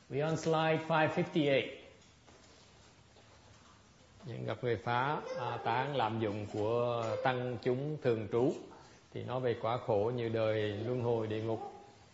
We on slide 558. Những gặp người phá tán lạm dụng của tăng chúng thường trú thì nói về quá khổ như đời luân hồi địa ngục.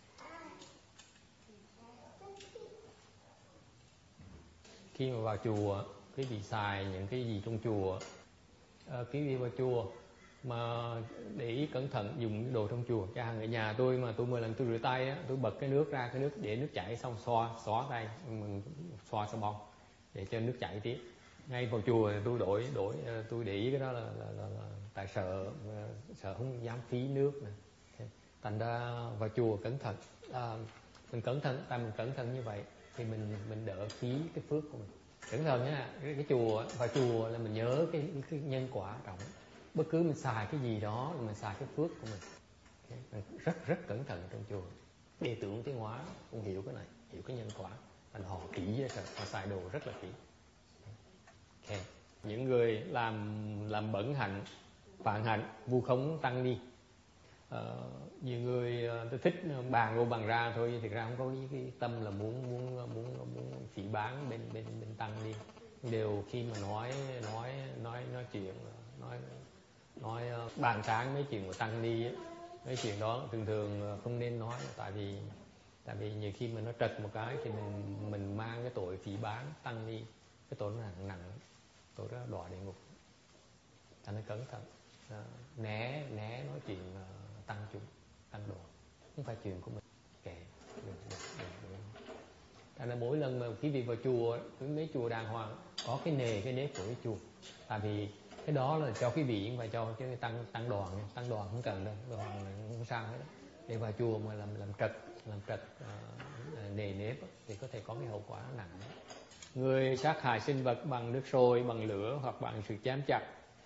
Khi mà vào chùa, quý vị xài những cái gì trong chùa, quý vị vào chùa mà để ý cẩn thận dùng đồ trong chùa. Chẳng hạn ở nhà tôi mà tôi mỗi lần tôi rửa tay á, tôi bật cái nước ra, cái nước để nước chảy xong xóa tay, mình xoa xà bông để cho nước chảy tiếp. Ngay vào chùa tôi đổi tôi để ý cái đó là tại sợ không dám phí nước nè. Thành ra vào chùa cẩn thận, mình cẩn thận, tại mình cẩn thận như vậy thì mình đỡ phí cái phước của mình. Cẩn thận nha, cái chùa, vào chùa là mình nhớ cái nhân quả trọng. Bất cứ mình xài cái gì đó là mình xài cái phước của mình. Mình rất cẩn thận trong chùa. Đệ tử Tiến Hóa cũng hiểu cái này, hiểu cái nhân quả. Thành họ kỹ vậy, họ xài đồ rất là kỹ. Okay. Những người làm bẩn hạnh, phản hạnh, vu khống tăng ni. Nhiều người tôi thích bàn vô bàn ra thôi, thực ra không có cái tâm là muốn phỉ báng bên tăng ni. Đều khi mà nói chuyện, nói bàn tán mấy chuyện của tăng ni ấy, mấy chuyện đó thường không nên nói, tại vì nhiều khi mà nó trật một cái thì mình mang cái tội phỉ báng tăng ni, cái tội nó nặng, tội đó đọa địa ngục. Thành nên cẩn thận, né nói chuyện tăng chúng, tăng đồ, không phải chuyện của mình. Kệ, đừng. Thành ra mỗi lần mà quý vị vào chùa, mấy chùa đàng hoàng có cái nếp của cái chùa, tại vì cái đó là cho quý vị và cho cái tăng đoàn không cần đâu, đoàn không sao hết. Để vào chùa mà làm trật nề nếp thì có thể có cái hậu quả nặng. Người sát hại sinh vật bằng nước sôi, bằng lửa hoặc bằng sự chém chặt.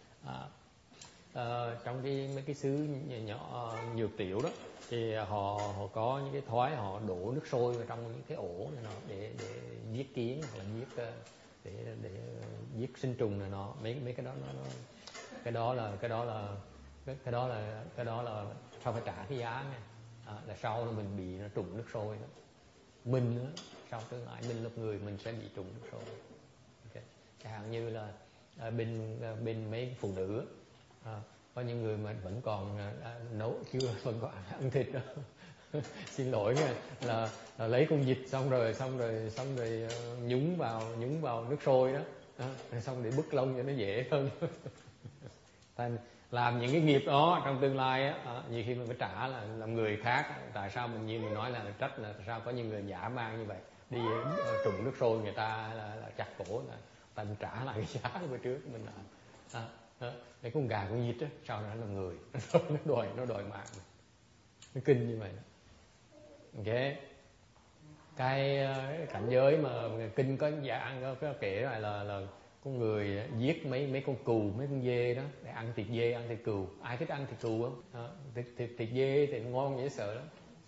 Trong mấy cái xứ nhỏ Nhược Tiểu đó thì họ có những cái thói họ đổ nước sôi vào trong những cái ổ này nọ để giết kiến hoặc là để giết sinh trùng này nọ. Mấy cái đó là sao phải trả cái giá nha. Là sau là mình bị nó trùng nước sôi đó. Mình nữa, sau tương lai mình là người mình sẽ bị trùng nước sôi. Okay. Chẳng hạn như là bên mấy phụ nữ, có những người mà vẫn còn nấu chưa, vẫn còn ăn thịt đó. Xin lỗi nha, là lấy con vịt xong rồi nhúng vào nước sôi đó, xong để bứt lông cho nó dễ hơn. Làm những cái nghiệp đó trong tương lai á, nhiều khi mình phải trả là làm người khác. Tại sao mình nói là trách là tại sao có những người dã man như vậy, đi trùng nước sôi người ta là chặt cổ, là tại mình trả lại cái giá bữa trước mình cái con gà con vịt á, sau đó nó là người, nó đòi mạng, nó kinh như vậy. Ok, cái cảnh giới mà kinh có dạng có kể lại là con người giết mấy con cừu, mấy con dê đó để ăn thịt dê, ăn thịt cừu. Ai thích ăn thịt cừu không? Thịt dê thì ngon dễ sợ lắm.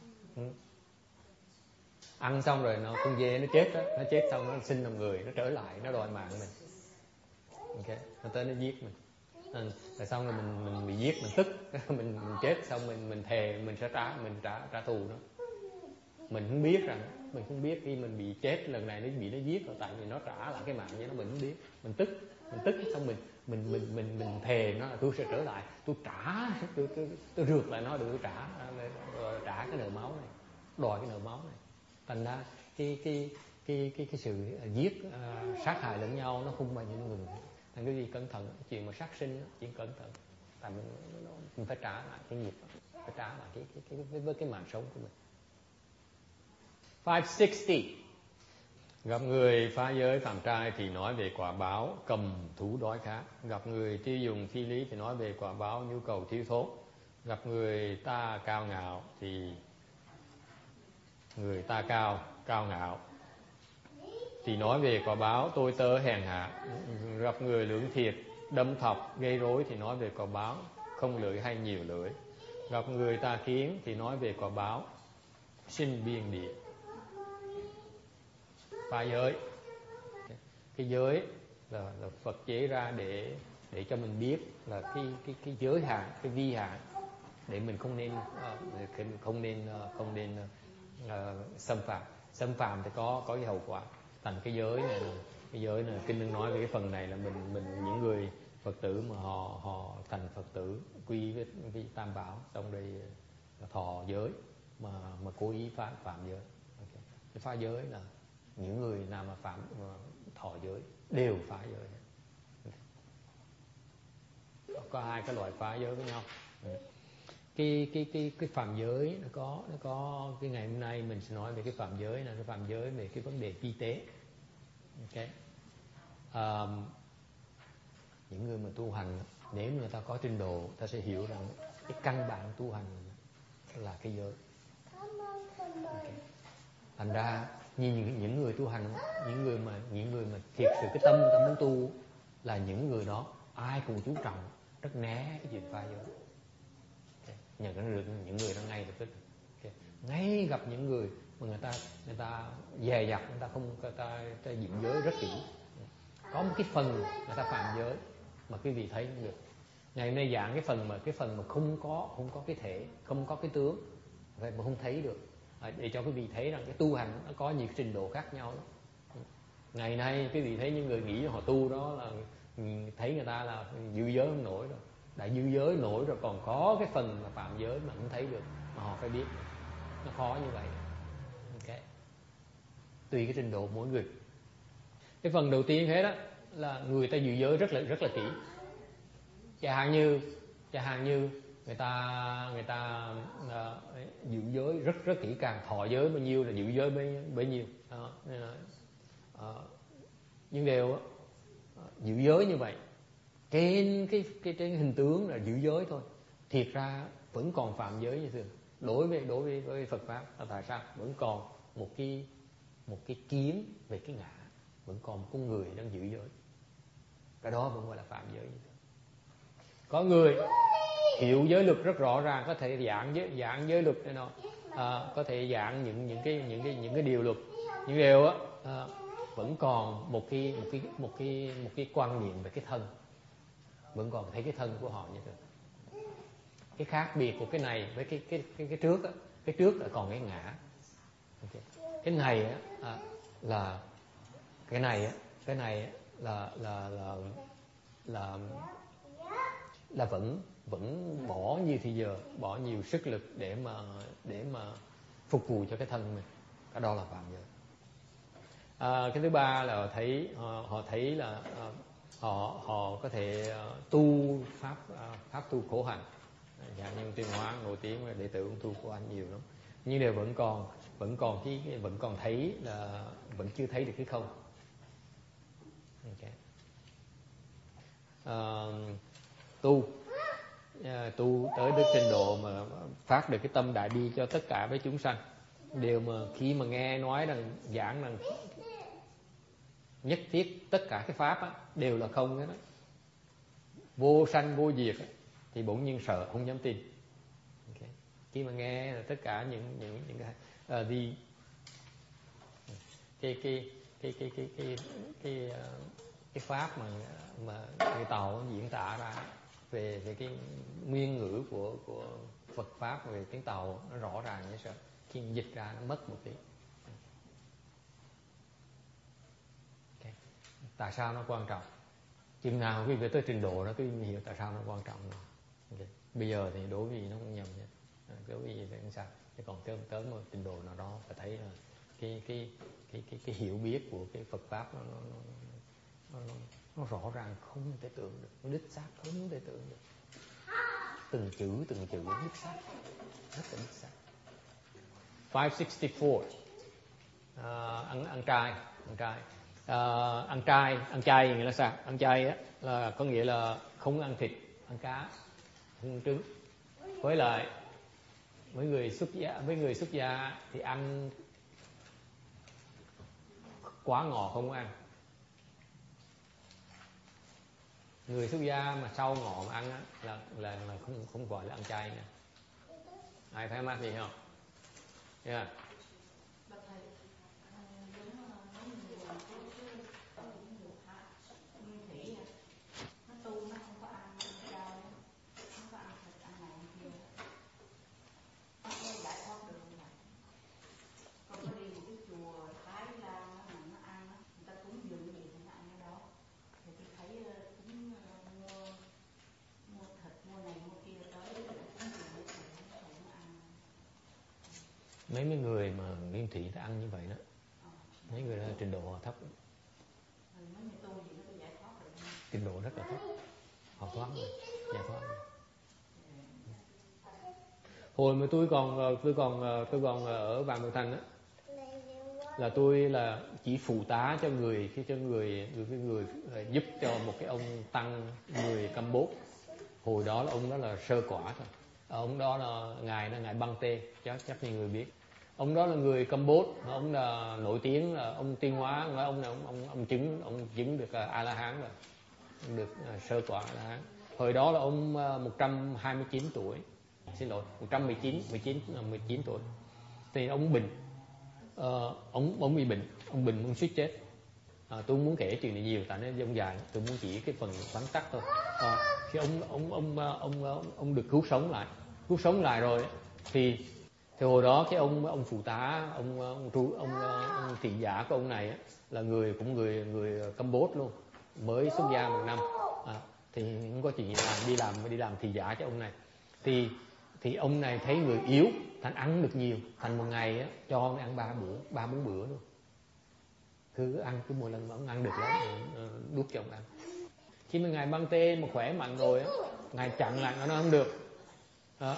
Ăn xong rồi con dê nó chết đó, nó chết xong nó sinh làm người, nó trở lại, nó đòi mạng mình. Ok, nó tới nó giết mình. Rồi xong rồi mình bị giết, mình tức, mình chết xong mình thề mình sẽ trả thù nó. Mình không biết rằng, mình không biết khi mình bị chết lần này nó bị nó giết rồi, tại vì nó trả lại cái mạng cho nó, mình không biết. Mình tức xong mình thề nó là tôi sẽ trở lại, tôi rượt lại nó, tôi trả cái nợ máu này, đòi cái nợ máu này. Thành ra cái sự giết sát hại lẫn nhau nó không phải những người. Thành cái gì cẩn thận, chuyện mà sát sinh chuyện cẩn thận, tại mình phải trả lại cái nghiệp, phải trả lại với cái mạng sống của mình. 560. Gặp người phá giới phạm trai thì nói về quả báo cầm thú đói khát. Gặp người tiêu dùng phi lý thì nói về quả báo nhu cầu thiếu thốn. Gặp người ta cao ngạo thì ngạo thì nói về quả báo tôi tớ hèn hạ. Gặp người lưỡng thiệt, đâm thọc, gây rối thì nói về quả báo không lưỡi hay nhiều lưỡi. Gặp người tà kiến thì nói về quả báo sinh biên địa. Phá giới, cái giới là Phật chế ra để cho mình biết là cái giới hạn, cái vi hạn, để mình không nên xâm phạm. xâm phạm thì có cái hậu quả. Thành cái giới này kinh Đương nói về cái phần này là mình những người Phật tử mà họ thành Phật tử quy với Tam Bảo, xong đây thọ giới mà cố ý phạm giới. Okay. Cái phá giới là những người nào mà phạm thọ giới đều phá giới. Okay. Có hai cái loại phá giới với nhau. Cái phạm giới nó có cái ngày hôm nay mình sẽ nói về cái phạm giới là cái phạm giới về cái vấn đề y tế. Okay. Những người mà tu hành, nếu người ta có trình độ, ta sẽ hiểu rằng cái căn bản tu hành là cái giới. Okay. Thành ra như những người tu hành, những người mà thiệt sự cái tâm người ta muốn tu là những người đó ai cũng chú trọng, rất né cái chuyện phá giới. Okay. Nhận được những người đó ngay lập tức. Okay. Ngay gặp những người mà người ta dè dặt, người ta giữ giới rất kỹ. Có một cái phần người ta phạm giới mà quý vị thấy không được. Ngày hôm nay giảng cái phần mà không có cái thể, không có cái tướng, vậy mà không thấy được, để cho quý vị thấy rằng cái tu hành nó có nhiều trình độ khác nhau đó. Ngày nay quý vị thấy những người nghĩ họ tu đó là thấy người ta là giữ giới không nổi rồi, đã giữ giới nổi rồi còn có cái phần mà phạm giới mà không thấy được, mà họ phải biết nó khó như vậy. Okay. Tùy cái trình độ mỗi người. Cái phần đầu tiên thế đó là người ta giữ giới rất là kỹ. Chẳng hạn như người ta giữ giới rất kỹ càng, thọ giới bao nhiêu là giữ giới bấy nhiêu. Nhưng đều giữ giới như vậy, trên cái hình tướng là giữ giới thôi, thiệt ra vẫn còn phạm giới như thường. Đối với Phật pháp là tại sao vẫn còn một cái kiến về cái ngã, vẫn còn một con người đang giữ giới, cái đó vẫn gọi là phạm giới như thường. Có người hiểu giới luật rất rõ ràng, có thể giảng giới luật này nọ, có thể giảng những cái điều luật, những điều á, vẫn còn một cái quan niệm về cái thân, vẫn còn thấy cái thân của họ như thế. Cái khác biệt của cái này với cái trước á, cái trước là còn cái ngã. Okay. Cái này á, là cái này á, là vẫn bỏ nhiều thời giờ, bỏ nhiều sức lực để mà phục vụ cho cái thân mình, cái đó là phạm giới. Cái thứ ba là họ thấy là họ có thể tu pháp tu khổ hạnh, dạng như Tuyên Hóa nổi tiếng đệ tử ông tu của anh nhiều lắm, nhưng đều vẫn còn thấy là vẫn chưa thấy được cái không. Okay. Tu tới được trình độ mà phát được cái tâm đại bi cho tất cả với chúng sanh, đều mà khi mà nghe nói rằng giảng rằng nhất thiết tất cả cái pháp á, đều là không hết đó, vô sanh vô diệt á, thì bỗng nhiên sợ, không dám tin. Okay. Khi mà nghe là tất cả những cái pháp mà người Tàu diễn tả ra về cái nguyên ngữ của Phật pháp về tiếng Tàu, nó rõ ràng như sao, khi dịch ra nó mất một tí. Okay. Tại sao nó quan trọng? Chừng nào quý vị tới trình độ đó quý vị hiểu tại sao nó quan trọng. Okay. Bây giờ thì đối với nó không nhầm nhé, đối với gì thì sao? Chứ còn tới một trình độ nào đó phải thấy là cái hiểu biết của cái Phật pháp nó rõ ràng không thể tưởng được, nó đích xác không thể tưởng được, từng chữ đích xác, rất là đích xác. 564 ăn chay nghĩa là sao? Ăn chay á là có nghĩa là không ăn thịt, ăn cá, không ăn trứng. Với lại với người xuất gia thì ăn quá ngọt không ăn. Người xuất gia mà sau ngọ mà ăn á là không gọi là ăn chay nha. Ai thấy mắc gì không? Yeah. mấy người mà nguyên thủy ta ăn như vậy đó, mấy người đó trình độ họ thấp, trình độ rất là thấp, họ thoát rồi, giải thoát rồi. Hồi mà tôi còn ở Vạn Mường Thành á, là tôi là chỉ phụ tá cho người giúp cho một cái ông tăng người Campuchia. Hồi đó là ông đó là sơ quả thôi. Ông đó là ngài Băng Tê, chắc nhiều người biết. Ông đó là người Campuchia, ông là nổi tiếng là ông tiên hóa, ông chứng được A La Hán rồi, được sơ quả A La Hán. Hồi đó là ông 129 tuổi. Xin lỗi, 19 tuổi. Thì ông bệnh. Ông bị bệnh, ông suýt chết. Tôi không muốn kể chuyện này nhiều tại nó dông dài, tôi muốn chỉ cái phần vắn tắt thôi. Khi ông được cứu sống lại rồi thì hồi đó cái ông phụ tá, ông thị giả của ông này á, là người Campuchia luôn, mới xuất gia 1 năm, thì không có chuyện đi làm thị giả cho ông này. Thì ông này thấy người yếu, thành ăn được nhiều, thành một ngày á, cho ông ăn 3-4 bữa luôn. Cứ ăn, cứ mỗi lần mà ông ăn được lắm, đút cho ông ăn. Khi mà ngài Băng Tê mà khỏe mạnh rồi á, ngài chặn lại nó không được. Đó.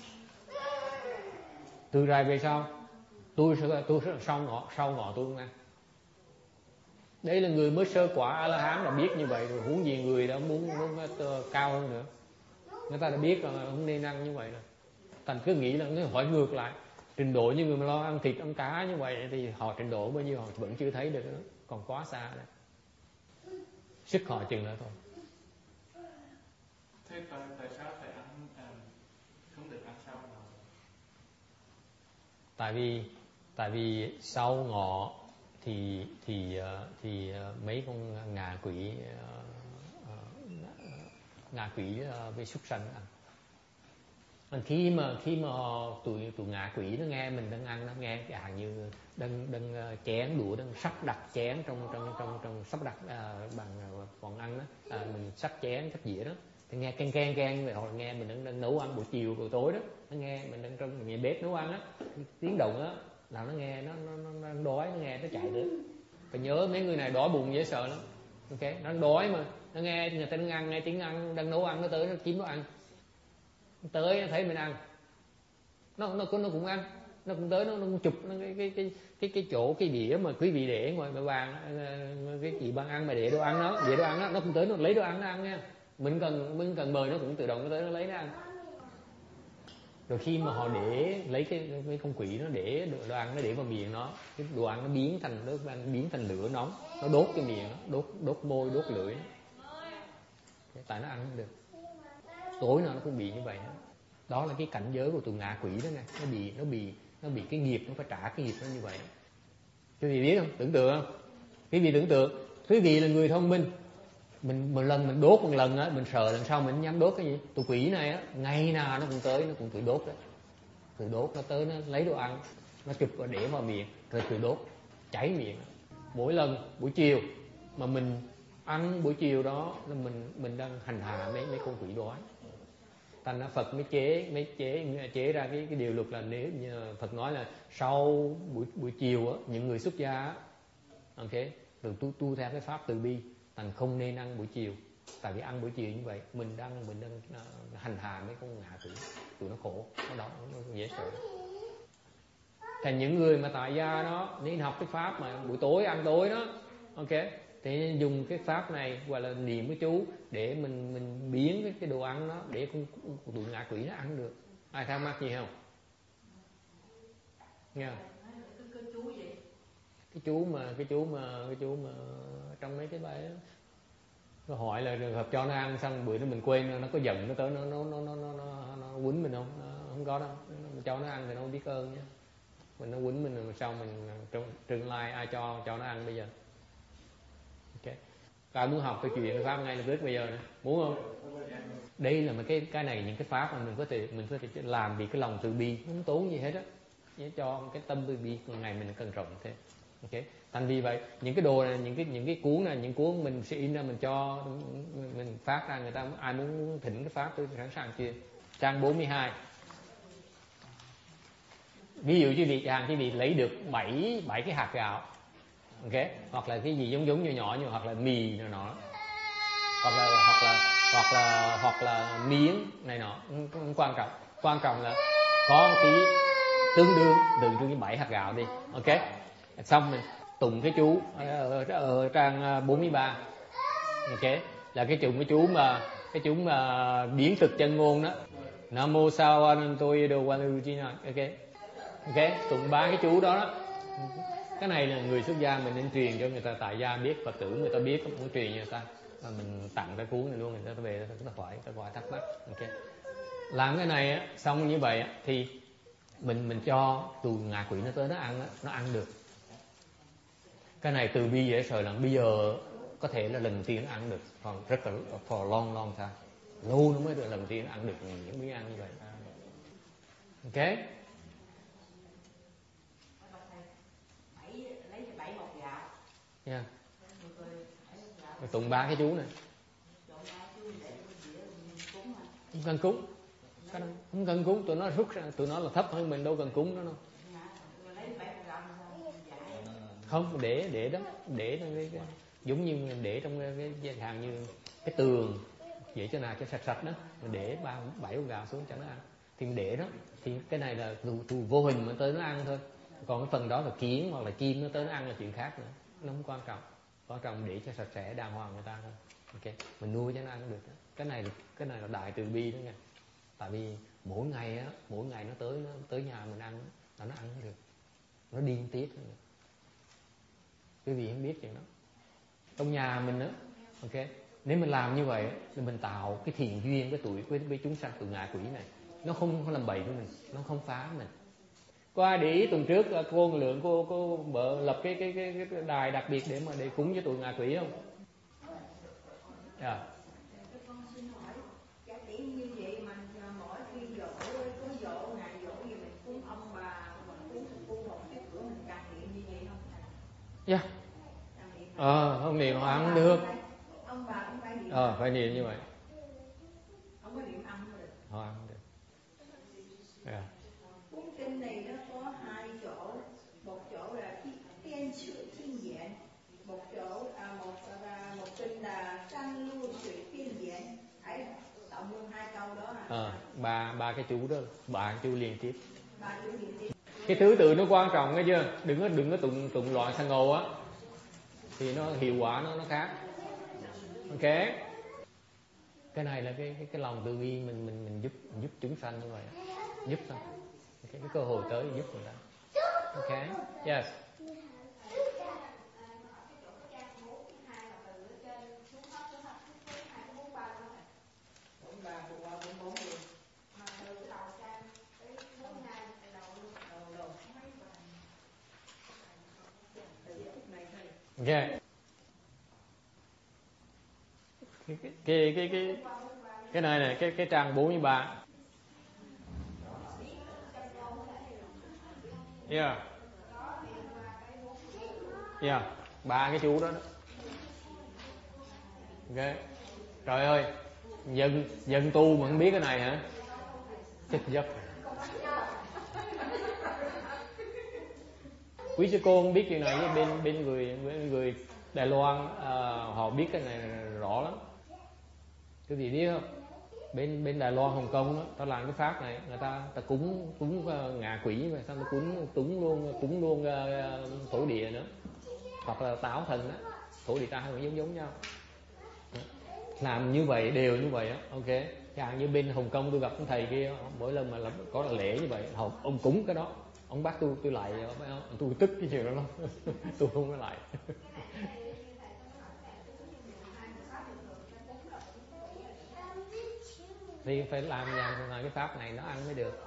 Từ rồi về sau, tôi sau ngọ tôi không ăn. Đây là người mới sơ quả A La Hán là biết như vậy rồi, huống gì người đã muốn cao hơn nữa. Người ta đã biết là không nên ăn như vậy rồi. Thành cứ nghĩ là nó hỏi ngược lại, trình độ như người mà lo ăn thịt ăn cá như vậy thì họ trình độ bao nhiêu họ vẫn chưa thấy được nữa, còn quá xa đấy. Sức họ chừng nữa thôi. Thế tại sao phải ăn không được ăn sau ngọ? Tại vì sau ngọ thì mấy con ngạ quỷ với súc sanh ăn. Khi mà tụi ngạ quỷ nó nghe mình đang ăn, nó nghe dạng như đang chén đũa, đang sắp đặt chén trong sắp đặt bằng còn ăn đó, mình sắp chén sắp dĩa đó, thì nghe keng vậy, hoặc nghe mình đang nấu ăn buổi chiều buổi tối đó, nó nghe mình đang trong nhà bếp nấu ăn á, tiếng động á là nó nghe, nó đang đói, nó nghe nó chạy tới. Phải nhớ mấy người này đói bụng dễ sợ lắm. Ok, nó đang đói mà nó nghe người ta đang ăn, nghe tiếng ăn đang nấu ăn, nó tới nó kiếm nó ăn, tới nó thấy mình ăn, nó cũng ăn, nó cũng tới, nó cũng chụp nó cái chỗ cái đĩa mà quý vị để ngoài bàn, cái chị ban ăn mà để đồ ăn đó, nó cũng tới, nó lấy đồ ăn nó ăn nha. Mình cần mời nó cũng tự động nó tới nó lấy nó ăn. Rồi khi mà họ để lấy cái con quỷ nó để đồ ăn nó để vào miệng nó, cái đồ ăn nó biến thành lửa nóng, nó đốt cái miệng nó, đốt môi đốt lưỡi nó. Tại nó ăn không được. Tối nào nó cũng bị như vậy đó. Đó là cái cảnh giới của tụi ngạ quỷ đó nè, nó bị cái nghiệp, nó phải trả cái nghiệp nó như vậy. Quý vị biết không? Tưởng tượng không? Quý vị tưởng tượng, quý vị là người thông minh, mình một lần mình đốt một lần á, mình sợ lần sau mình dám đốt cái gì. Tụi quỷ này á, ngày nào nó cũng tới, nó cũng tự đốt đấy, tự đốt, nó tới nó lấy đồ ăn, nó chụp và để vào miệng rồi tự đốt, cháy miệng. Mỗi lần buổi chiều mà mình ăn buổi chiều đó là mình đang hành hạ mấy con quỷ đói. Thành ra Phật mới chế ra cái điều luật là, nếu như Phật nói là sau buổi chiều á, những người xuất gia á, ok, từ tu theo cái pháp từ bi, thành không nên ăn buổi chiều. Tại vì ăn buổi chiều như vậy mình đang hành hạ mấy con ngạ quỷ, tụi nó khổ, nó đau, nó dễ sợ. Thành những người mà tại gia đó nên học cái pháp mà buổi tối ăn tối đó, ok, thì dùng cái pháp này gọi là niệm cái chú để mình biến cái đồ ăn đó để con tụi ngạ quỷ nó ăn được. Ai thắc mắc gì không? Nghe không? Cái chú mà trong mấy cái bài đó, nó hỏi là trường hợp cho nó ăn xong bữa đó mình quên, nó có giận nó tới nó quýnh mình không? Không có đâu, mình cho nó ăn thì nó biết ơn nhé. Mình nó quýnh mình rồi sau mình tương lai ai cho nó ăn bây giờ? Ok. Ai muốn học cái chuyện pháp ngay lập tức bây giờ nè, muốn không? Đây là cái này, những cái pháp mà mình có thể làm vì cái lòng từ bi, không tốn gì hết á, để cho cái tâm từ bi một ngày mình cần rộng thêm. Ok. Thành vì vậy những cái đồ này, những cái cuốn này, những cuốn mình sẽ in ra, mình cho mình phát ra, người ta ai muốn thỉnh cái pháp tôi sẵn sàng chia. Trang 42. ví dụ quý vị lấy được 7 cái hạt gạo, ok, hoặc là cái gì giống nhỏ nhỏ như hoặc là mì này nọ, hoặc là miếng này nọ, không quan trọng là có cái tương đương với 7 hạt gạo đi, ok. Xong mình tụng cái chú ở trang 43, ok, là cái chú mà biến thực chân ngôn đó, Nam mô Sa Ananto Yedo Wanu Chi, ok, tụng 3 cái chú đó. Cái này là người xuất gia mình nên truyền cho người ta, tại gia biết, Phật tử người ta biết, muốn truyền cho người ta, và mình tặng cái cuốn này luôn, người ta về người ta hỏi thắc mắc, ok. Làm cái này á, xong như vậy á, thì mình cho tù ngạ quỷ nó tới nó ăn được. Cái này từ bi dễ sợ lắm, bây giờ có thể là lần đầu tiên nó ăn được, còn rất là for long time, lâu nó mới được lần đầu tiên nó ăn được những miếng ăn như vậy, ok. Yeah. Tụng 3 cái chú này. Không cần cúng. Không cần cúng, tụi nó rút ra, tụi nó là thấp hơn mình, đâu cần cúng nó đâu. Không, để đó, để trong cái giống như mình để trong cái hàng như cái tường vậy cho nào cho sạch đó, mình để 7 con gà xuống cho nó ăn. Thì mình để đó, thì cái này là tù vô hình mà tới nó ăn thôi. Còn cái phần đó là kiến hoặc là chim nó tới nó ăn là chuyện khác nữa, nó không quan trọng để cho sạch sẽ đàng hoàng người ta thôi, ok. Mình nuôi cho nó ăn được. Cái này là đại từ bi đó nghe. Tại vì mỗi ngày nó tới nhà mình ăn là nó ăn được, nó điên tiết nữa. Quý vị không biết chuyện đó. Trong nhà mình á, ok, nếu mình làm như vậy thì mình tạo cái thiện duyên với chúng sanh từ ngạ quỷ này, nó không làm bậy với mình, nó không phá mình. Có ai để ý tuần trước cô Lượng cô lập cái đài đặc biệt để cúng với tụi ngạ quỷ không? Yeah. Con xin hỏi, giả tỷ như vậy mà mỗi khi có dỗ ngày dỗ gì mình cúng ông bà, mình cúng một cái cửa mình càng niệm như vậy không? Yeah. Không niệm họ ăn không được. Ông bà cũng phải niệm. Phải niệm như vậy. Không có niệm ăn được. Họ ăn không được. Yeah. Cuốn kinh này nó có 2 chỗ, một chỗ là tiên sự thiên diện, một kinh là sanh lưu sự thiên diện. Hãy đọc luôn 2 câu đó. Ba cái chú đó, 3 chú liên tiếp. 3 chú liên tiếp. Cái thứ tự nó quan trọng nghe chưa? Đừng có tụng loạn sang ngô á, thì nó hiệu quả nó khác, ok. Cái này là cái lòng từ bi mình giúp chúng sanh như vậy, giúp thôi, cái cơ hội tới giúp người ta, ok. Yes. Okay. Cái này cái trang 43. Yeah. 3 cái chú đó. Ok. Trời ơi, dân tu mà không biết cái này hả? Chết giấc. Quý sư cô không biết chuyện này, với bên người Đài Loan họ biết cái này rõ lắm. Cái gì biết không? Bên Đài Loan, Hồng Kông đó, ta làm cái pháp này, người ta cúng ngạ quỷ mà sao nó cúng luôn thổ địa nữa, hoặc là táo thần đó, thổ địa ta cũng giống nhau. Làm như vậy đều như vậy á, ok. Chẳng như bên Hồng Kông tôi gặp cái thầy kia, mỗi lần mà có là lễ như vậy, ông cúng cái đó, ông bắt tôi lại, tôi tức cái chuyện đó lắm. Tôi không có lại. Thì phải làm cái pháp này nó ăn mới được.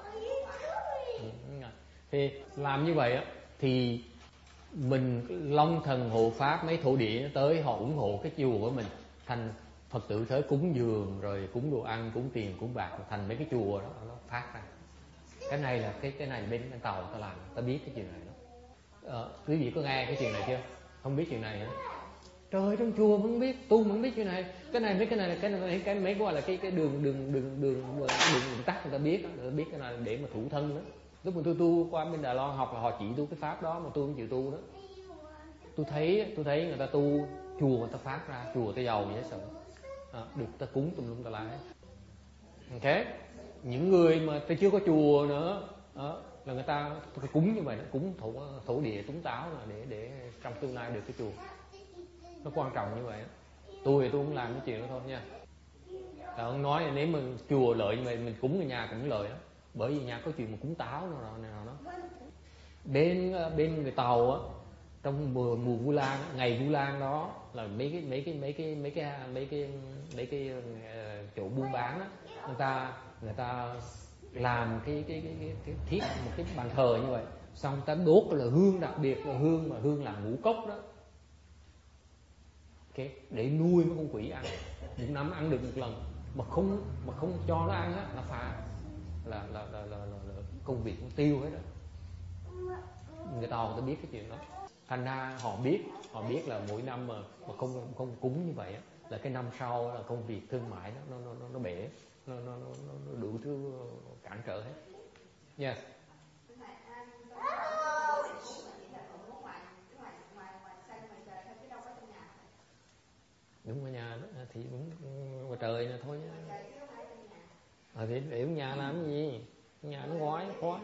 Thì làm như vậy á, thì mình long thần hộ pháp, mấy thổ địa nó tới họ ủng hộ cái chùa của mình, thành Phật tử tới cúng dường rồi cúng đồ ăn, cúng tiền, cúng bạc, thành mấy cái chùa đó nó phát ra. Cái này là cái này bên Tàu ta làm, ta biết cái chuyện này đó. Quý vị có nghe cái chuyện này chưa? Không biết chuyện này hả? Trời, trong chùa mà không biết, tu mà không biết chuyện này. Cái này cái mấy gọi là cái đường tắt người ta biết cái này để mà thủ thân đó. Lúc mà tôi tu qua bên Đài Loan học là họ chỉ tu cái pháp đó mà tôi không chịu tu đó. Tôi thấy người ta tu, chùa người ta phát ra, chùa người ta giàu dễ sợ, được ta cúng tùm lum tà la hết. Ok, những người mà ta chưa có chùa nữa đó, là người ta phải cúng như vậy, cúng thổ địa cúng táo là để trong tương lai được cái chùa. Nó quan trọng như vậy. Tôi thì tôi không làm cái chuyện đó thôi nha. Ta không nói là nếu mà chùa lợi như vậy mình cúng người nhà cũng lợi đó. Bởi vì nhà có chuyện mà cúng táo này nó. Bên người Tàu á, trong mùa Vu Lan, ngày Vu Lan đó là mấy cái chỗ buôn bán á, người ta làm cái thiết một cái bàn thờ như vậy, xong ta đốt là hương, đặc biệt là hương là ngũ cốc đó. Okay, để nuôi mấy con quỷ ăn, một năm ăn được một lần, mà không cho nó ăn á là phá, là công việc cũng tiêu hết rồi. Người Tàu người ta biết cái chuyện đó, thành ra họ biết là mỗi năm mà không cúng như vậy á, là cái năm sau là công việc thương mại nó bể, nó đủ thứ cản trở hết. Yes. Đúng ở nhà đó, thì đúng ngoài trời là thôi nhá. Thì để ở nhà làm cái gì? Nhà nó ngoái khóa.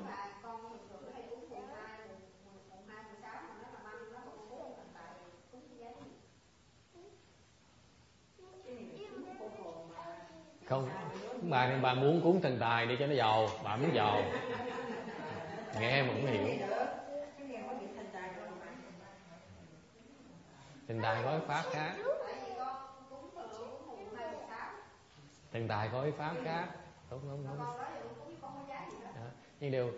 Không, bà muốn cúng thần tài để cho nó giàu, bà muốn giàu. Nghe mà cũng hiểu. Thần tài có cái pháp khác. Thần tài có cái pháp khác. Đúng. Nhưng đều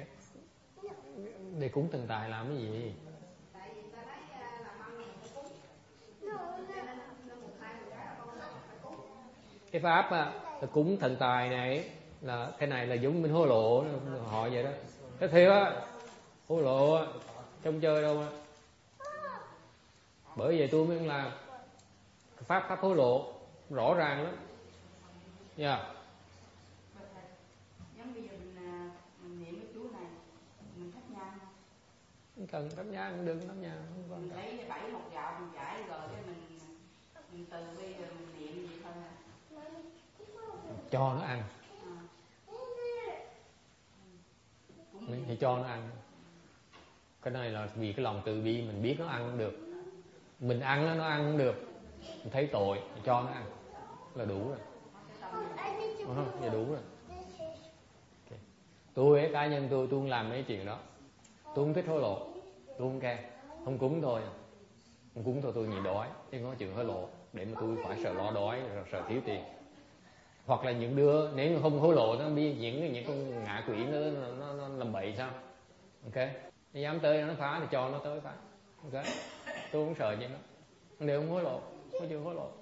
để cúng thần tài làm cái gì? Cái pháp là cúng thần tài này là cái này là giống mình hối lộ họ vậy đó. Cái thiệt á, hối lộ á, không chơi đâu á. Bởi vậy tôi mới làm pháp hối lộ rõ ràng lắm. Yeah. Giống bây giờ mình niệm cái chú này, mình thắp nhang không? Không cần thắp nhang cũng đừng thắp nhang. Mình lấy 7 hột gạo mình chải rồi cái mình từ bi rồi mình niệm vậy thôi à. Cho nó ăn. Thì cho nó ăn. Cái này là vì cái lòng từ bi, mình biết nó ăn cũng được, mình ăn nó ăn cũng được, mình thấy tội mình cho nó ăn là đủ rồi. Vậy đủ rồi. Okay. Tôi cá nhân tôi không làm mấy chuyện đó, tôi không thích hối lộ, tôi không khen, không cúng thôi, không cúng thôi tôi nhịn đói, chứ không có chuyện hối lộ để mà tôi phải sợ lo đói, sợ thiếu tiền. Hoặc là những đứa nếu mà không hối lộ nó biết những con ngạ quỷ nó làm bậy sao? Ok, nó dám tới nó phá thì cho nó tới phá. Ok, tôi không sợ chuyện đó, đều không hối lộ, có chuyện hối lộ.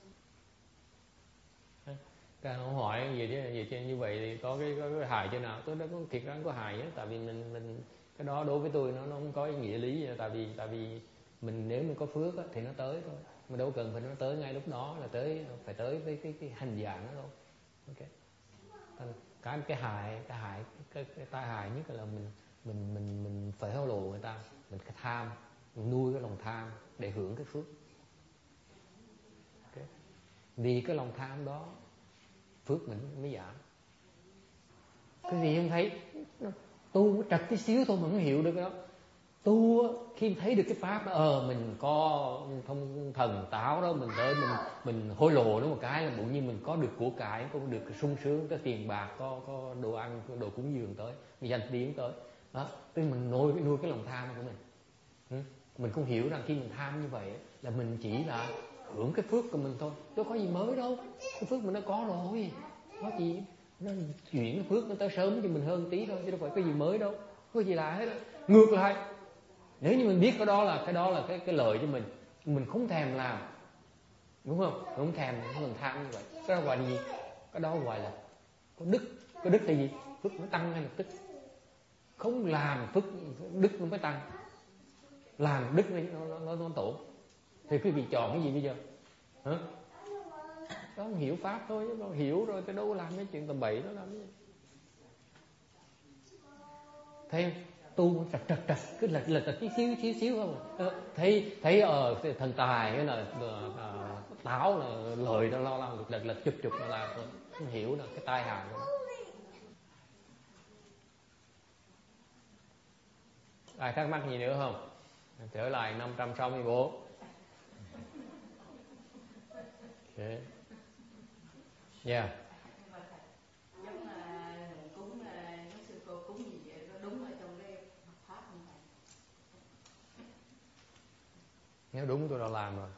Các ông hỏi gì chứ như vậy thì có cái hài chỗ nào? Tôi đã có thiệt ra không có hài á, tại vì mình cái đó đối với tôi nó không có ý nghĩa lý, tại vì mình nếu mình có phước á, thì nó tới thôi, mà đâu cần phải nó tới ngay lúc đó là tới, phải tới với cái hành dạng đó đâu. Ok, cái hại cái tai hại nhất là mình phải hối lộ người ta, mình cái tham, mình nuôi cái lòng tham để hưởng cái phước. Okay. Vì cái lòng tham đó phước mình mới giảm. Cái gì không thấy, tu trật tí xíu thôi mà không hiểu được đó. Tu khi thấy được cái pháp đó, mình có thông thần táo đó, mình tới mình hối lộ nó một cái là bỗng nhiên mình có được của cải, có được sung sướng, có tiền bạc, có đồ ăn, có đồ cúng dường tới, danh tiếng tới đó, tức mình nuôi cái lòng tham của mình. Mình không hiểu rằng khi mình tham như vậy là mình chỉ là hưởng cái phước của mình thôi, chứ có gì mới đâu, cái phước mình nó có rồi, có gì nó chuyển cái phước nó tới sớm cho mình hơn tí thôi, chứ đâu phải cái gì mới đâu, có gì lạ hết đó. Ngược lại, nếu như mình biết cái đó là cái lợi cho mình không thèm làm, đúng không? Không thèm, mình tham như vậy, cái đó gọi là gì? Cái đó gọi là có đức. Có đức là gì? Phước nó tăng ngay lập tức. Không làm phước đức nó mới tăng, làm đức nó tổn. Thì quý vị chọn cái gì bây giờ? Hả? Đó hiểu pháp thôi, chứ hiểu rồi cái đâu làm cái chuyện tầm bậy đó làm cái gì. thấy tu trật cứ lật tí xíu không. Thấy thần tài cái là táo là lời nó lo lật chụp nó là không hiểu là cái tai hại của nó. Ai thắc mắc gì nữa không? Trở lại 564. Okay. Yeah. Giống cúng giống sư cô cúng gì vậy, nó đúng ở trong cái Phật pháp không thầy? Nếu đúng tôi đã làm rồi.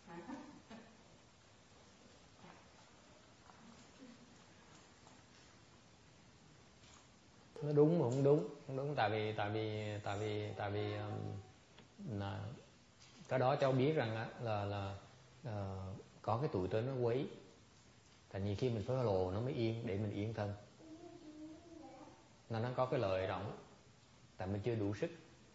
Nó đúng mà không đúng tại vì là cái đó cháu biết rằng á là có cái tuổi tới nó quấy, thành nhiều khi mình phải lồ nó mới yên để mình yên thân, nên nó có cái lời rộng, tại mình chưa đủ sức,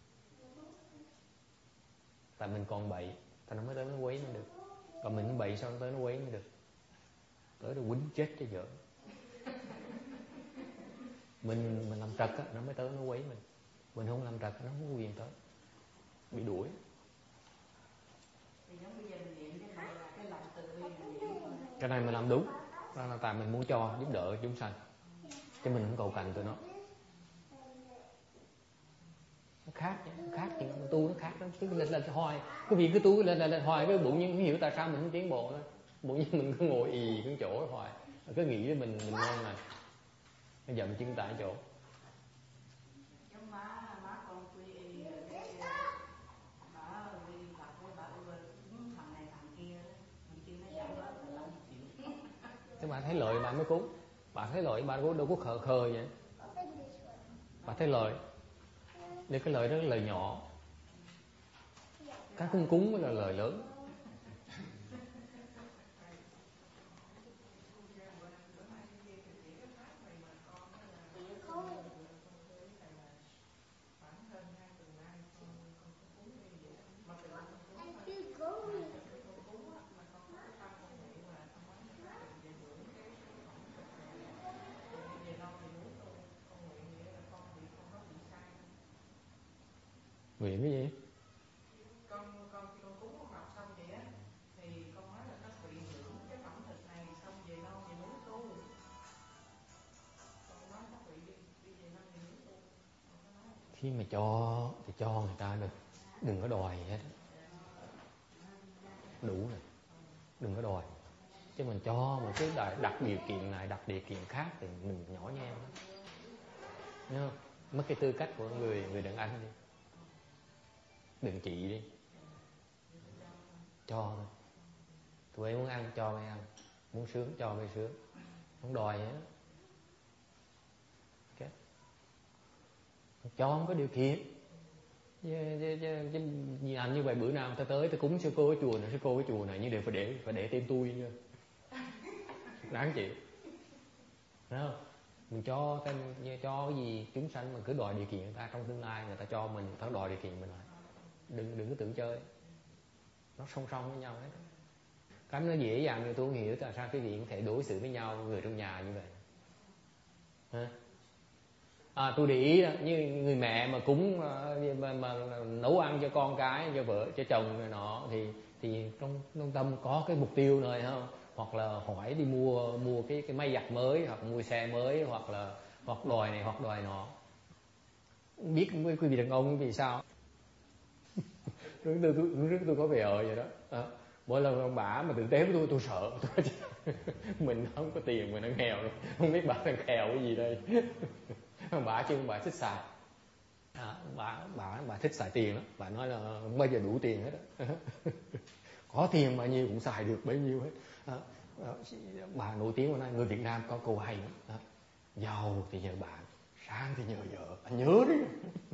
tại mình còn bậy, tại nó mới tới nó quấy mới được, còn mình bậy sao nó tới nó quấy mới được, tới nó quýnh chết cho vợ. Mình làm trật á nó mới tới nó quấy mình không làm trật nó không có quyền tới, bị đuổi. Cái này mình làm đúng, đó là tại mình muốn cho giúp đỡ chúng sanh, chứ mình không cầu cạnh tụi nó. Nó khác chứ tu nó khác lắm, cứ lên hoài, cái việc cứ tu lên hoài, cái bụng như không hiểu tại sao mình không tiến bộ thôi, bụng như mình cứ ngồi ì cái chỗ hoài, cứ nghĩ là mình ngon này, nó dậm chân tại chỗ. Thế bà thấy lợi bà mới cúng, bà thấy lợi bà đâu có khờ vậy, bà thấy lợi, để cái lợi đó là lời nhỏ, cái cúng mới là lời lớn. Nguyện cái gì? Con khi con cúng con Phật xong vậy á, thì con nói là các vị hưởng cái phẩm thịt này xong về non về núi tu. Con nói các vị đi về non về núi tu. Khi mà cho thì cho người ta được, đừng có đòi hết, đủ rồi, đừng có đòi. Chứ mình cho mà cứ đặt điều kiện này đặt điều kiện khác thì mình nhỏ nhen, thấy không? Mất cái tư cách của người đàn anh đi, đừng chị đi, cho thôi. Tụi em muốn ăn cho mày ăn, muốn sướng cho mày sướng, không đòi hết. Okay. Cho không có điều kiện. Chứ làm như vậy bữa nào người ta tới ta cúng sư cô cái chùa này như đều phải để tên tôi nha, đáng chịu, thấy không? Mình cho cái gì chúng sanh mà cứ đòi điều kiện người ta, trong tương lai người ta cho mình người ta đòi điều kiện mình lại, đừng có tưởng chơi, nó song song với nhau hết. Cái nó dễ dàng như tôi không hiểu tại sao cái gì cũng thể đối xử với nhau người trong nhà như vậy. Hả? Tôi để ý đó, như người mẹ mà cúng mà nấu ăn cho con cái, cho vợ, cho chồng này nọ thì trong tâm có cái mục tiêu này không? Hoặc là hỏi đi mua cái máy giặt mới, hoặc mua xe mới, hoặc đòi này hoặc đòi nọ. Biết quý vị đàn ông vì sao? tôi có vẻ vậy đó. Mỗi lần ông bả mà tử tế với tôi sợ. Mình không có tiền, mình nó nghèo rồi, không biết bà đang nghèo cái gì đây. Ông bả chứ ông bả thích xài, bà thích xài tiền lắm, bà nói là không bao giờ đủ tiền hết đó. Có tiền bao nhiêu cũng xài được bấy nhiêu hết. Bà nổi tiếng hôm nay người Việt Nam có câu hay lắm. Giàu thì nhờ bạn, sang thì nhờ vợ, anh nhớ đấy.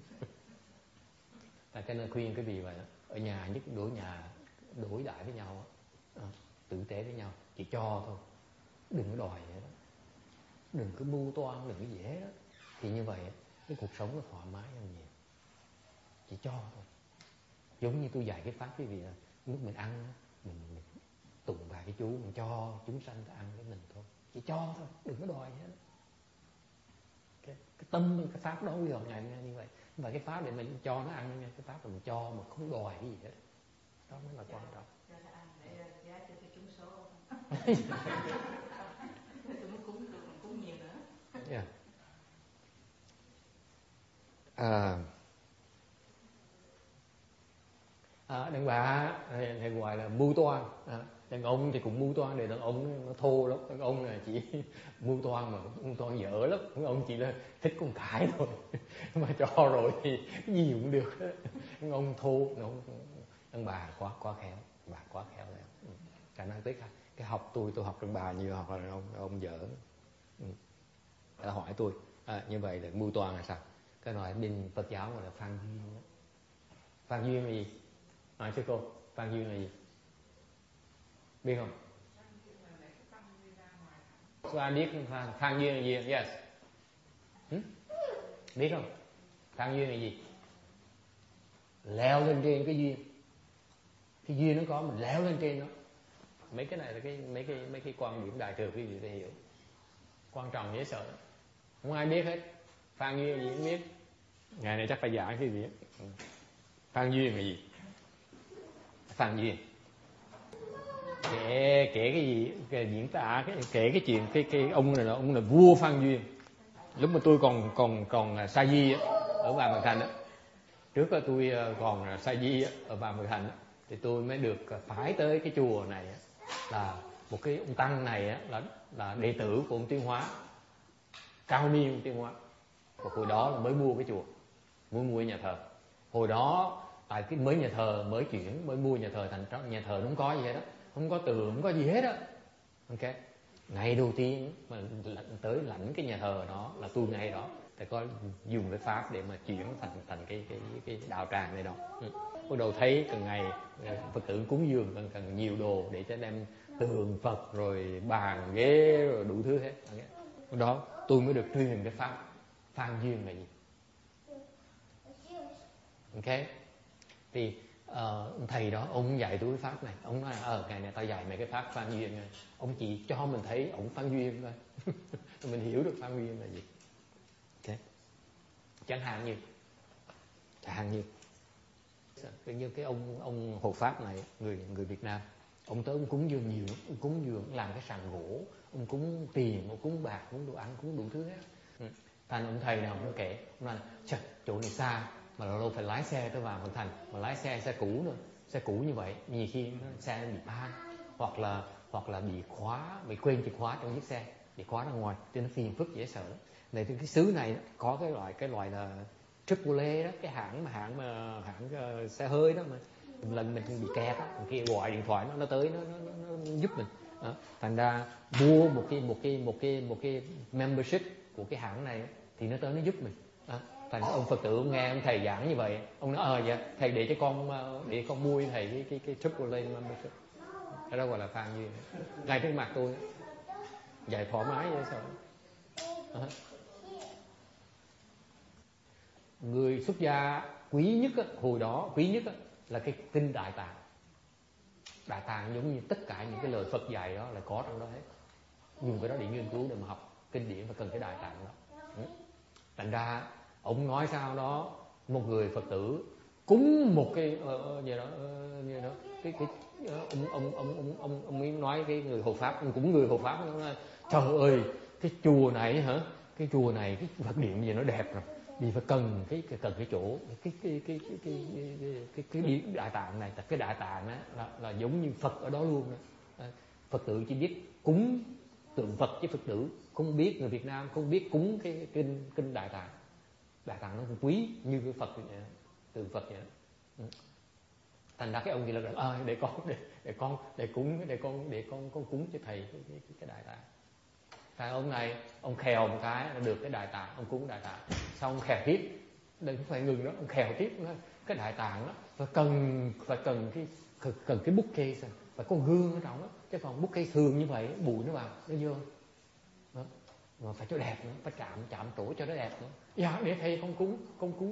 Tại cho nên khuyên cái vị vậy, ở nhà nhất đối đãi với nhau, tử tế với nhau, chỉ cho thôi, đừng có đòi vậy đó, đừng có mưu toan, đừng có gì hết đó. Thì như vậy cái cuộc sống nó thoải mái hơn nhiều, chỉ cho thôi. Giống như tôi dạy cái pháp quý vị là lúc mình ăn mình tụng vài cái chú, mình cho chúng sanh ta ăn với mình thôi, chỉ cho thôi, đừng có đòi hết. Okay. tâm cái pháp đó quy ngài như vậy. Và cái pháp để mình cho nó ăn, cái pháp là mình cho mà không đòi cái gì hết, đó mới là quan trọng. Yeah. Đàn bà thì gọi là mưu toan, đàn ông thì cũng mưu toan, để đàn ông nó thô lắm, đàn ông là chỉ mưu toan mà mưu toan dở lắm, đàn ông chỉ là thích con cái thôi mà cho rồi thì cái gì cũng được. Đàn ông thô, đàn bà quá khéo, bà quá khéo rồi. Khả năng tới cái học tôi học đàn bà nhiều, hoặc là ông dở. Đã hỏi tôi như vậy là mưu toan là sao? Cái nói bên Phật giáo gọi là phan duyên. Phan duyên là gì? Hỏi sư cô, phan duyên là gì? Biết không? Ai biết phan duyên là gì? Yes. Biết không? Phan duyên là gì? Leo lên trên cái duyên. Cái duyên nó có, mình leo lên trên nó. Mấy cái này là mấy cái quan điểm đại thừa quý vị phải hiểu. Quan trọng dễ sợ. Không ai biết hết. Phan duyên là gì không biết. Ngày này chắc phải giảng cái gì. Phan duyên là gì? Phan duyên kể cái gì, diễn tả kể cái chuyện cái ông này là ông là vua Phan Duyên. Lúc mà tôi còn sa di ở Vàm Bạc Thành á, trước đó tôi còn sa di ở Vàm Bạc Thành á, thì tôi mới được phái tới cái chùa này á, là một cái ông tăng này á, là đệ tử của ông Tuyên Hóa, cao niên ông Tuyên Hóa. Và hồi đó là mới mua cái chùa, mới mua nhà thờ. Hồi đó tại cái mới nhà thờ mới chuyển, mới mua nhà thờ, thành trong nhà thờ nó không có gì hết đó, không có tường, không có gì hết á. Ok, ngày đầu tiên mà tới lãnh cái nhà thờ đó là tôi ngày đó thì có dùng cái pháp để mà chuyển thành cái đạo tràng này đó. Bắt đầu thấy từng ngày Phật tử cúng dường cần nhiều đồ để cho đem tường Phật rồi bàn ghế rồi đủ thứ hết. Đó tôi mới được truyền cái pháp phan duyên là gì. Ok, thì thầy đó ông dạy tôi cái pháp này, ông nói ngày này tao dạy mày cái pháp phan duyên này. Ông chỉ cho mình thấy ông phan duyên thôi mình hiểu được phan duyên là gì. Ok, chẳng hạn như như cái ông hộ pháp này, người Việt Nam, ông tới ông cúng dường nhiều, ông cúng dường làm cái sàn gỗ, ông cúng tiền, ông cúng bạc, cúng đồ ăn, cúng đủ thứ hết. Thành ông thầy nào ông kể, ông nói chỗ này xa mà lâu phải lái xe tới vào Bạc Thành, mà lái xe cũ nữa, xe cũ như vậy nhiều khi xe bị ban, hoặc là bị khóa, bị quên chìa khóa trong chiếc xe, bị khóa ra ngoài, thì nó phiền phức dễ sợ lắm. Này thì cái xứ này có cái loại là AAA đó, cái hãng xe hơi đó, mà lần mình bị kẹt á, khi gọi điện thoại nó tới nó giúp mình. Đó. Thành ra mua một cái membership của cái hãng này thì nó tới nó giúp mình. Đó. Thành ông Phật tử ông nghe ông thầy giảng như vậy, ông nói dạ thầy để con mua thầy cái AAA membership. Cái đó gọi là phan duyên. Ngay trước mặt tôi dạy thoải mái vậy sao? Người xuất gia quý nhất á, hồi đó quý nhất á, là cái kinh Đại Tạng. Đại Tạng giống như tất cả những cái lời Phật dạy đó là có trong đó hết. Dùng cái đó để nghiên cứu, để mà học kinh điển và cần cái Đại Tạng đó. Thành ra ông nói sao đó, một người Phật tử cúng một cái như đó cái ông mới nói cái người hộ pháp, ông cúng người hộ pháp, ông nói trời ơi cái chùa này hả, cái chùa này cái Phật điện gì nó đẹp rồi, vì phải cần cái chỗ cái Đại Tạng này. Cái Đại Tạng á là giống như Phật ở đó luôn đó. Phật tử chỉ biết cúng tượng Phật chứ Phật tử không biết, người Việt Nam không biết cúng cái kinh Đại Tạng. Đại Tạng nó cũng quý như cái Phật vậy, tượng Phật vậy đó. Thành ra cái ông gì là để con cúng cho thầy cái Đại Tạng. Tại ông này ông khèo một cái là được cái Đại Tạng, ông cúng Đại Tạng, xong ông khèo tiếp, đừng phải ngừng đó, ông khèo tiếp nữa. Cái Đại Tạng đó phải cần cái bút kê, phải có gương ở trong đó, chứ còn bút kê thường như vậy bụi nó vào nó vô đó. Mà phải cho đẹp nữa, phải chạm trổ cho nó đẹp nữa. Dạ để thầy con cúng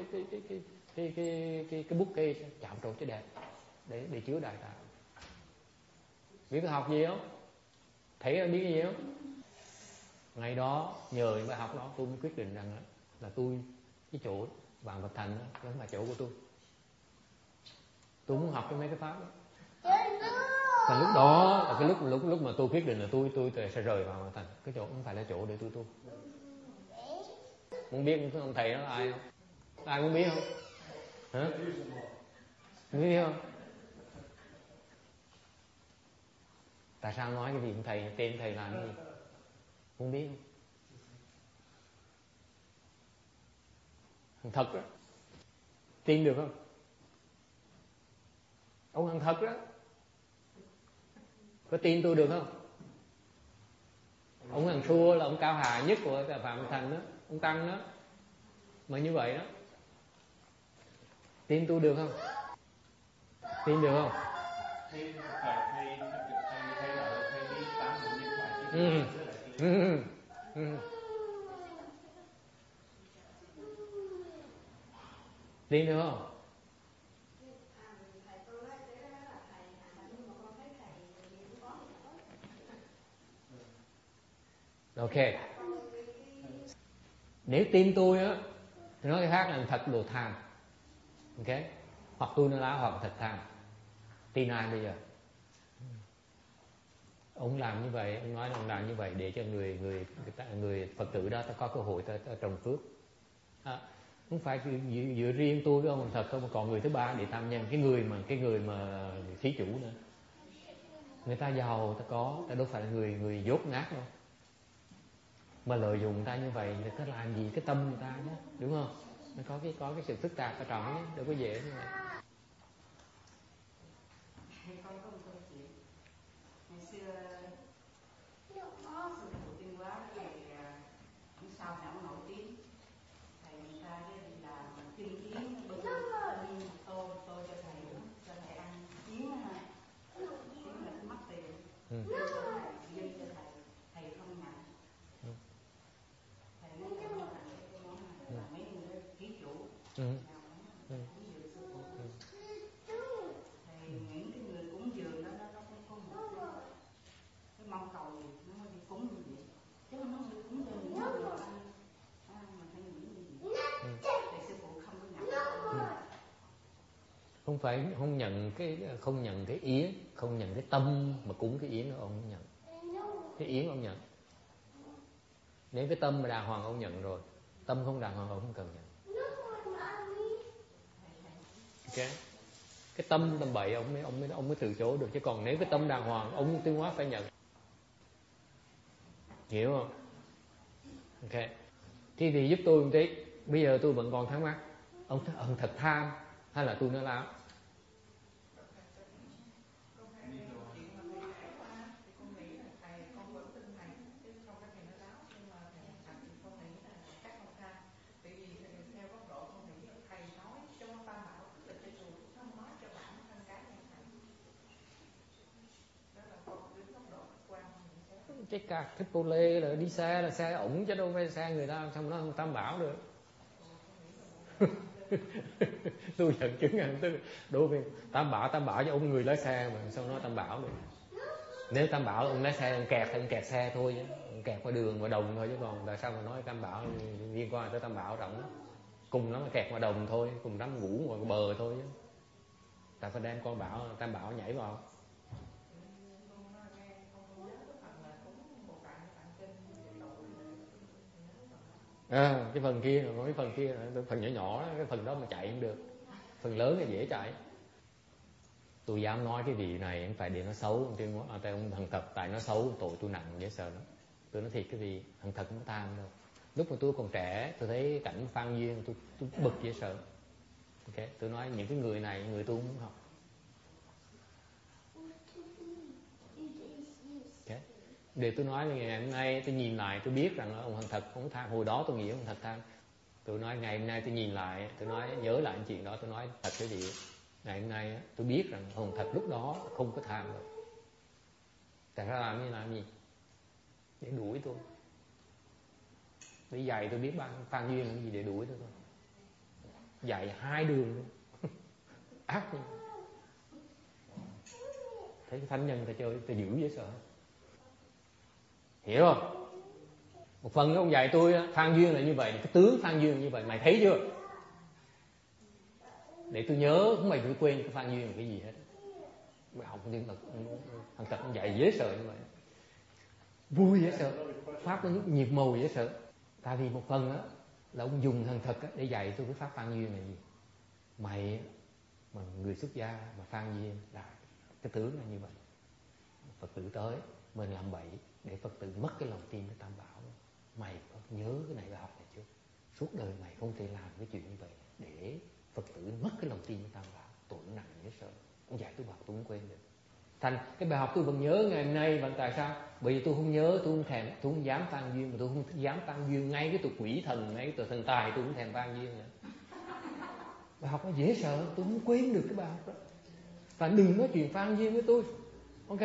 cái bút kê chạm trổ cho đẹp để chứa Đại Tạng. Biết học gì không? Thấy biết cái gì không? Ngày đó nhờ những bài học đó tôi mới quyết định rằng là tôi, cái chỗ Vạn Vật Thành đó không phải chỗ của tôi muốn học cái mấy cái pháp đó. Và lúc đó là cái lúc mà tôi quyết định là tôi sẽ rời Vạn Vật Thành, cái chỗ không phải là chỗ để tôi tu. Muốn biết ông thầy đó là ai không? Ai muốn biết không? Hả? Muốn biết không? Tại sao nói cái gì ông thầy, tên thầy là cái gì? Muốn biết không? Thật đó. Tin được không? Ông Hằng Thật đó. Có tin tôi được không? Ông Hằng Xua là ông cao hà nhất của Phạm Thành đó, ông Tăng đó. Mà như vậy đó. Tin tôi được không? Tin được không? Tin được không? Ok. Nếu tin tôi á thì nói cái khác là thật đồ tham. Ok. Hoặc tôi nó lá hoặc thật tham. Tin ai bây giờ? Ông làm như vậy, ông nói là ông làm như vậy để cho người Phật tử đó ta có cơ hội ta trồng phước. Không phải dựa riêng tôi với ông Thật không, mà còn người thứ ba để tham nhân, cái người mà thí chủ nữa. Người ta giàu, ta có, ta đâu phải là người dốt nát đâu. Mà lợi dụng ta như vậy thì có làm gì cái tâm người ta nhé, đúng không? Nó có cái sự phức tạp ở trong nhé, đâu có dễ như vậy. Con có một câu chuyện. Ngày xưa sư phụ Tuyên Hóa thì sau này ông nổi tiếng, thầy người ta đi làm kinh yến bưng tô cho thầy ăn yến là mất tiền, dâng cho thầy không nhận. Thầy nói là không tặng cái món này là mấy người đó ký chủ nào cúng dường sư phụ. Thì những cái người cúng dường đó nó cũng có một cái mong cầu gì nó mới đi cúng như vậy, chứ mà nó đi cúng cho những người ăn mà phải nghĩ như vậy. Thì sư phụ không có nhận. Không nhận cái yến, không nhận cái tâm mà cúng cái yến đó ông không nhận. Cái yến ông nhận. Nếu cái tâm mà đàng hoàng ông nhận rồi, tâm không đàng hoàng ông không cần nhận. Ok. Cái tâm bậy ông mới từ chối được, chứ còn nếu cái tâm đàng hoàng ông Tuyên Hóa phải nhận. Hiểu không? Ok. Thì giúp tôi một tí. Bây giờ tôi vẫn còn thắc mắc, ông thật tham hay là tôi nói láo? Cái cạc thích cô lê là đi xe là xe ổng chứ đâu phải xe người ta, xong nó không tam bảo được. Tôi nhận chứng rằng đối với tam bảo cho ông người lái xe mà sao nói tam bảo được. Nếu tam bảo ông lái xe ông kẹt xe thôi chứ, ông kẹt qua đường qua đồng thôi, chứ còn tại sao mà nói tam bảo liên quan tới tam bảo rộng lắm. Cùng lắm là kẹt qua đồng thôi, cùng lắm ngủ ngoài bờ thôi chứ. Ta phải đem con bảo tam bảo nhảy vào. Cái phần kia, còn cái phần kia, phần nhỏ nhỏ đó, cái phần đó mà chạy không được, phần lớn là dễ chạy. Tôi dám nói cái vị này không phải để nó xấu, tại ông Hằng Thật, tại nó xấu tội tôi nặng dễ sợ lắm. Tôi nói thiệt cái vị Hằng Thật không tham đâu. Lúc mà tôi còn trẻ, tôi thấy cảnh Phan Duyên tôi bực dễ sợ. Ok, tôi nói những cái người này người tôi không muốn học. Okay. Để tôi nói ngày hôm nay tôi nhìn lại tôi biết rằng ông Hằng Thật không tham. Hồi đó tôi nghĩ ông Thật tham. Tôi nói ngày hôm nay tôi nhìn lại, tôi nói nhớ lại chuyện đó, tôi nói thật cái gì. Ngày hôm nay tôi biết rằng ông Thật lúc đó không có tham rồi. Tại sao làm gì? Để đuổi tôi. Để dạy tôi biết Phan Duyên là cái gì để đuổi tôi thôi. Dạy hai đường luôn. Ác như thấy cái thánh nhân ta chơi ta giữ dễ sợ. Hiểu không? Một phần ông dạy tôi Phan Duyên là như vậy, cái tướng Phan Duyên là như vậy, mày thấy chưa? Để tôi nhớ, không mày tôi quên cái Phan Duyên là cái gì hết. Mày học tiếng Phật, thằng Phật ông dạy dễ sợ như vậy, vui dễ sợ, pháp nó nhịp màu dễ sợ. Tại vì một phần á là ông dùng thần thực để dạy tôi cái pháp Phan Duyên là gì. Mày mà người xuất gia mà Phan Duyên là cái tướng là như vậy. Phật tử tới mình làm bậy để Phật tử mất cái lòng tin với Tam Bảo. Mày có nhớ cái này bài học này chưa? Suốt đời mày không thể làm cái chuyện như vậy để Phật tử mất cái lòng tin với Tam Bảo. Tội nặng dễ sợ. Ông dạy tôi bảo tôi không quên được. Thành cái bài học tôi vẫn nhớ ngày hôm nay. Và tại sao? Bởi vì tôi không nhớ, tôi không thèm, tôi không dám Phan Duyên, mà tôi không dám Phan Duyên ngay cái tụi quỷ thần, ngay cái tụi thần tài tôi cũng thèm Phan Duyên nữa. Bài học nó dễ sợ, tôi không quên được cái bài học đó. Và đừng nói chuyện Phan Duyên với tôi, ok?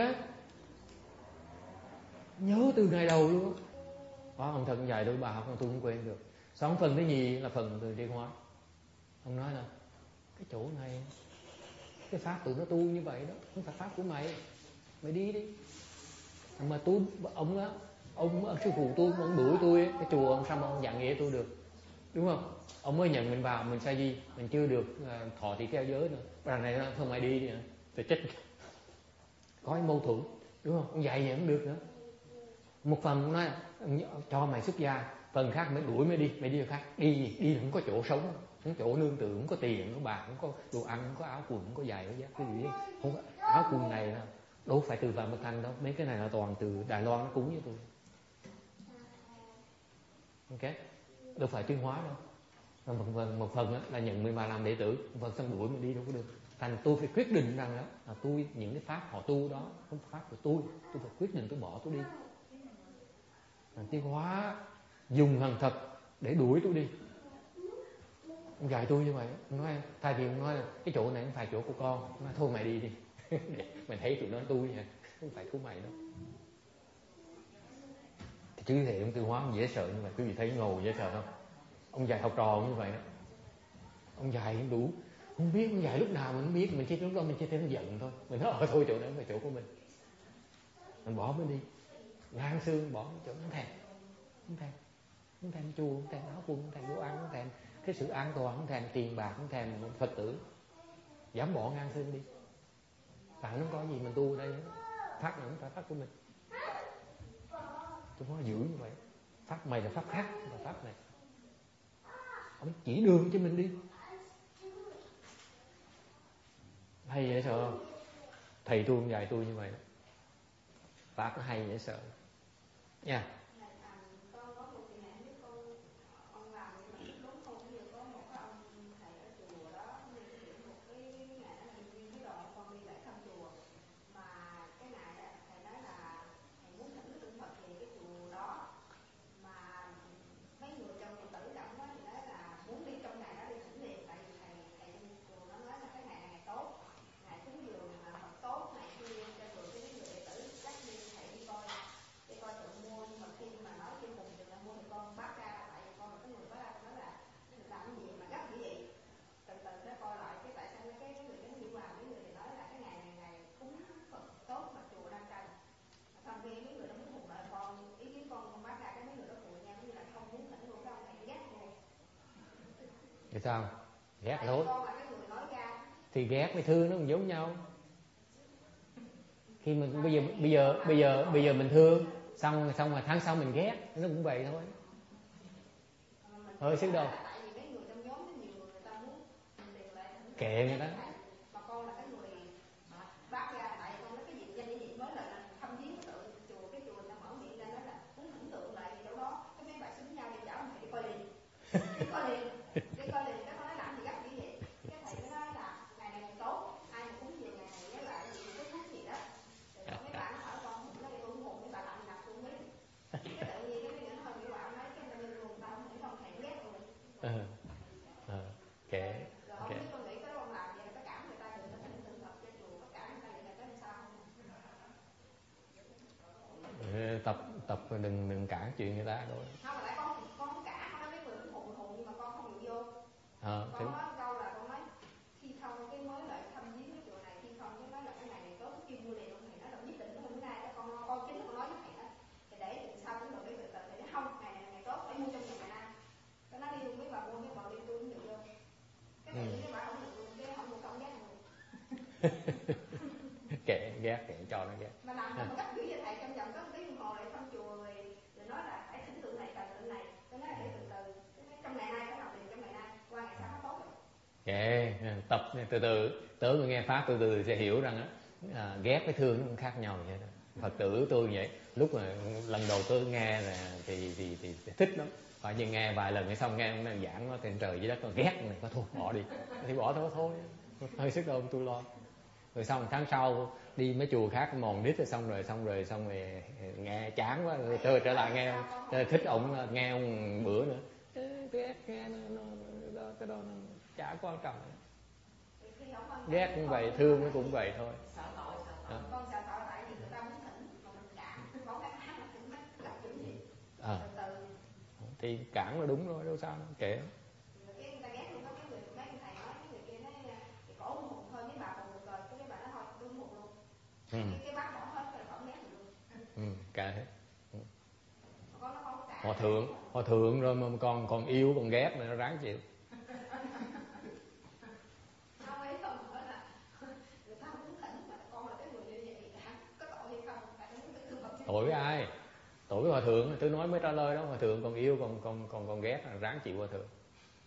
Nhớ từ ngày đầu luôn. Ông thần dạy tôi bài học mà tôi không quên được. Xong phần thứ nhì là phần từ Điên Hóa. Ông nói là cái chỗ này, cái pháp tụi nó tu như vậy đó, không phải pháp của mày, mày đi đi. Mà tôi, ông sư phụ tôi, ông đuổi tôi cái chùa, ông sao mà ông dạng nghĩa tôi được, đúng không? Ông mới nhận mình vào, mình sai gì, mình chưa được thọ trì theo giới nữa. Đằng này thôi mày đi đi nữa, phải chết. Có cái mâu thuẫn, đúng không? Ông dạy vậy không được nữa. Một phần ông nói cho mày xuất gia, phần khác mới đuổi mày đi được khác. Đi không có chỗ sống, không có chỗ nương tựa, không có tiền, không có bạc, không có đồ ăn, không có áo quần, không có giày, cái gì không có áo quần này là đâu phải từ Phạm Bạch Thành đâu, mấy cái này là toàn từ Đài Loan nó cúng với tôi, ok, đâu phải Tuyên Hóa đâu. Một phần là nhận 13 làm đệ tử, một phần xong đuổi mình đi đâu có được. Thành tôi phải quyết định rằng là tôi những cái pháp họ tu đó không phải pháp của tôi phải quyết định tôi bỏ tôi đi. Tiến Hóa dùng thần thật để đuổi tôi đi. Ông dạy tôi như vậy. Ông nói, thay vì ông nói là cái chỗ này không phải chỗ của con, ông nói thôi mày đi đi. Để mày thấy tụi nó tu vậy, không phải của mày đâu. Thì chứ thì ông Tiến Hóa ông dễ sợ như vậy. Quý vị thấy ngầu dễ sợ không? Ông dạy học trò như vậy đó. Ông dạy đủ, không biết ông dạy lúc nào mình không biết, mình chỉ lúc đó mình chỉ thấy nó giận thôi. Mình nói thôi chỗ đó là chỗ của mình bỏ mới đi. Ngang xương bỏ chỗ không thèm, không thèm chùa, không thèm áo quần, không thèm đồ ăn, không thèm cái sự an toàn, không thèm tiền bạc, không thèm Phật tử, dám bỏ ngang xương đi. Tại nó có gì mình tu ở đây, pháp này không phải pháp của mình. Tôi nói giữ như vậy, pháp mày là pháp khác, không phải pháp này. Ông chỉ đường cho mình đi. Hay dễ sợ không? Thầy tôi cũng dạy tôi như vậy đó. Pháp nó hay dễ sợ nha. Thì sao? Ghét thôi. Thì ghét với thương nó cũng giống nhau. Khi mình bây giờ mình thương, xong rồi tháng sau mình ghét, nó cũng vậy thôi. Thôi sức đâu. Kệ người đó. Tập đừng cản chuyện người ta thôi. Không, mà tại con cả, con nói mấy người cũng hù nhưng mà con không chịu vô. Con nói câu là con nói khi không cái mới lại thăm viếng cái chùa này, khi không cái nói là cái này tốt, cái kia mua liền, thầy nói là nhất định không bữa nay con chính con nói với thầy đó. Thì để sau cũng được để từ từ, thầy nói không, ngày Kệ, ghét, kệ cho nó ghét. Mà làm mà gấp dữ vậy thầy, trong vòng có một tiếng đồng hồ lại xong chùa rồi nói là phải thỉnh tượng này cần tượng này, tôi nói để từ từ, trong ngày nay có nào liền trong ngày nay, qua ngày sau nó tốt rồi. Kệ, tập từ từ, tới người nghe pháp từ từ sẽ hiểu rằng á, ghét với thương nó cũng khác nhau vậy đó. Phật tử tôi vậy, lúc mà lần đầu tôi nghe là thì thích lắm. Phải như nghe vài lần xong nghe ông giảng nó trên trời dưới đất, nó ghét này, có thôi bỏ đi, thì bỏ thôi, hơi sức đâu tôi lo. Rồi xong tháng sau đi mấy chùa khác mòn nít rồi xong rồi nghe chán quá rồi trở lại nghe thích ông, nghe ông bữa nữa. Ghét nghe nó cái đó nó chả quan trọng. Ghét cũng vậy, thương nó cũng vậy thôi. Sợ tội. Con sợ tội tại vì người ta muốn thỉnh mà mình cản, có cái ác là cũng gặp kiểu gì. Từ từ. Thì cản là đúng rồi, đâu sao đâu, kệ. Cái người ta ghét luôn, có cái người mấy thầy nói cái người kia nói cái cổ hùng thôi, mấy bà hùng rồi, cái bà nói thôi tôi hùng luôn. Cái bác bỏ hết rồi bỏ ghét luôn. Kệ hết. Họ thượng rồi mà còn yêu còn ghét nữa, nó ráng chịu. Tội với ai? Tội với hòa thượng, tôi nói mới trả lời đó, hòa thượng còn yêu còn ghét, ráng chịu hòa thượng.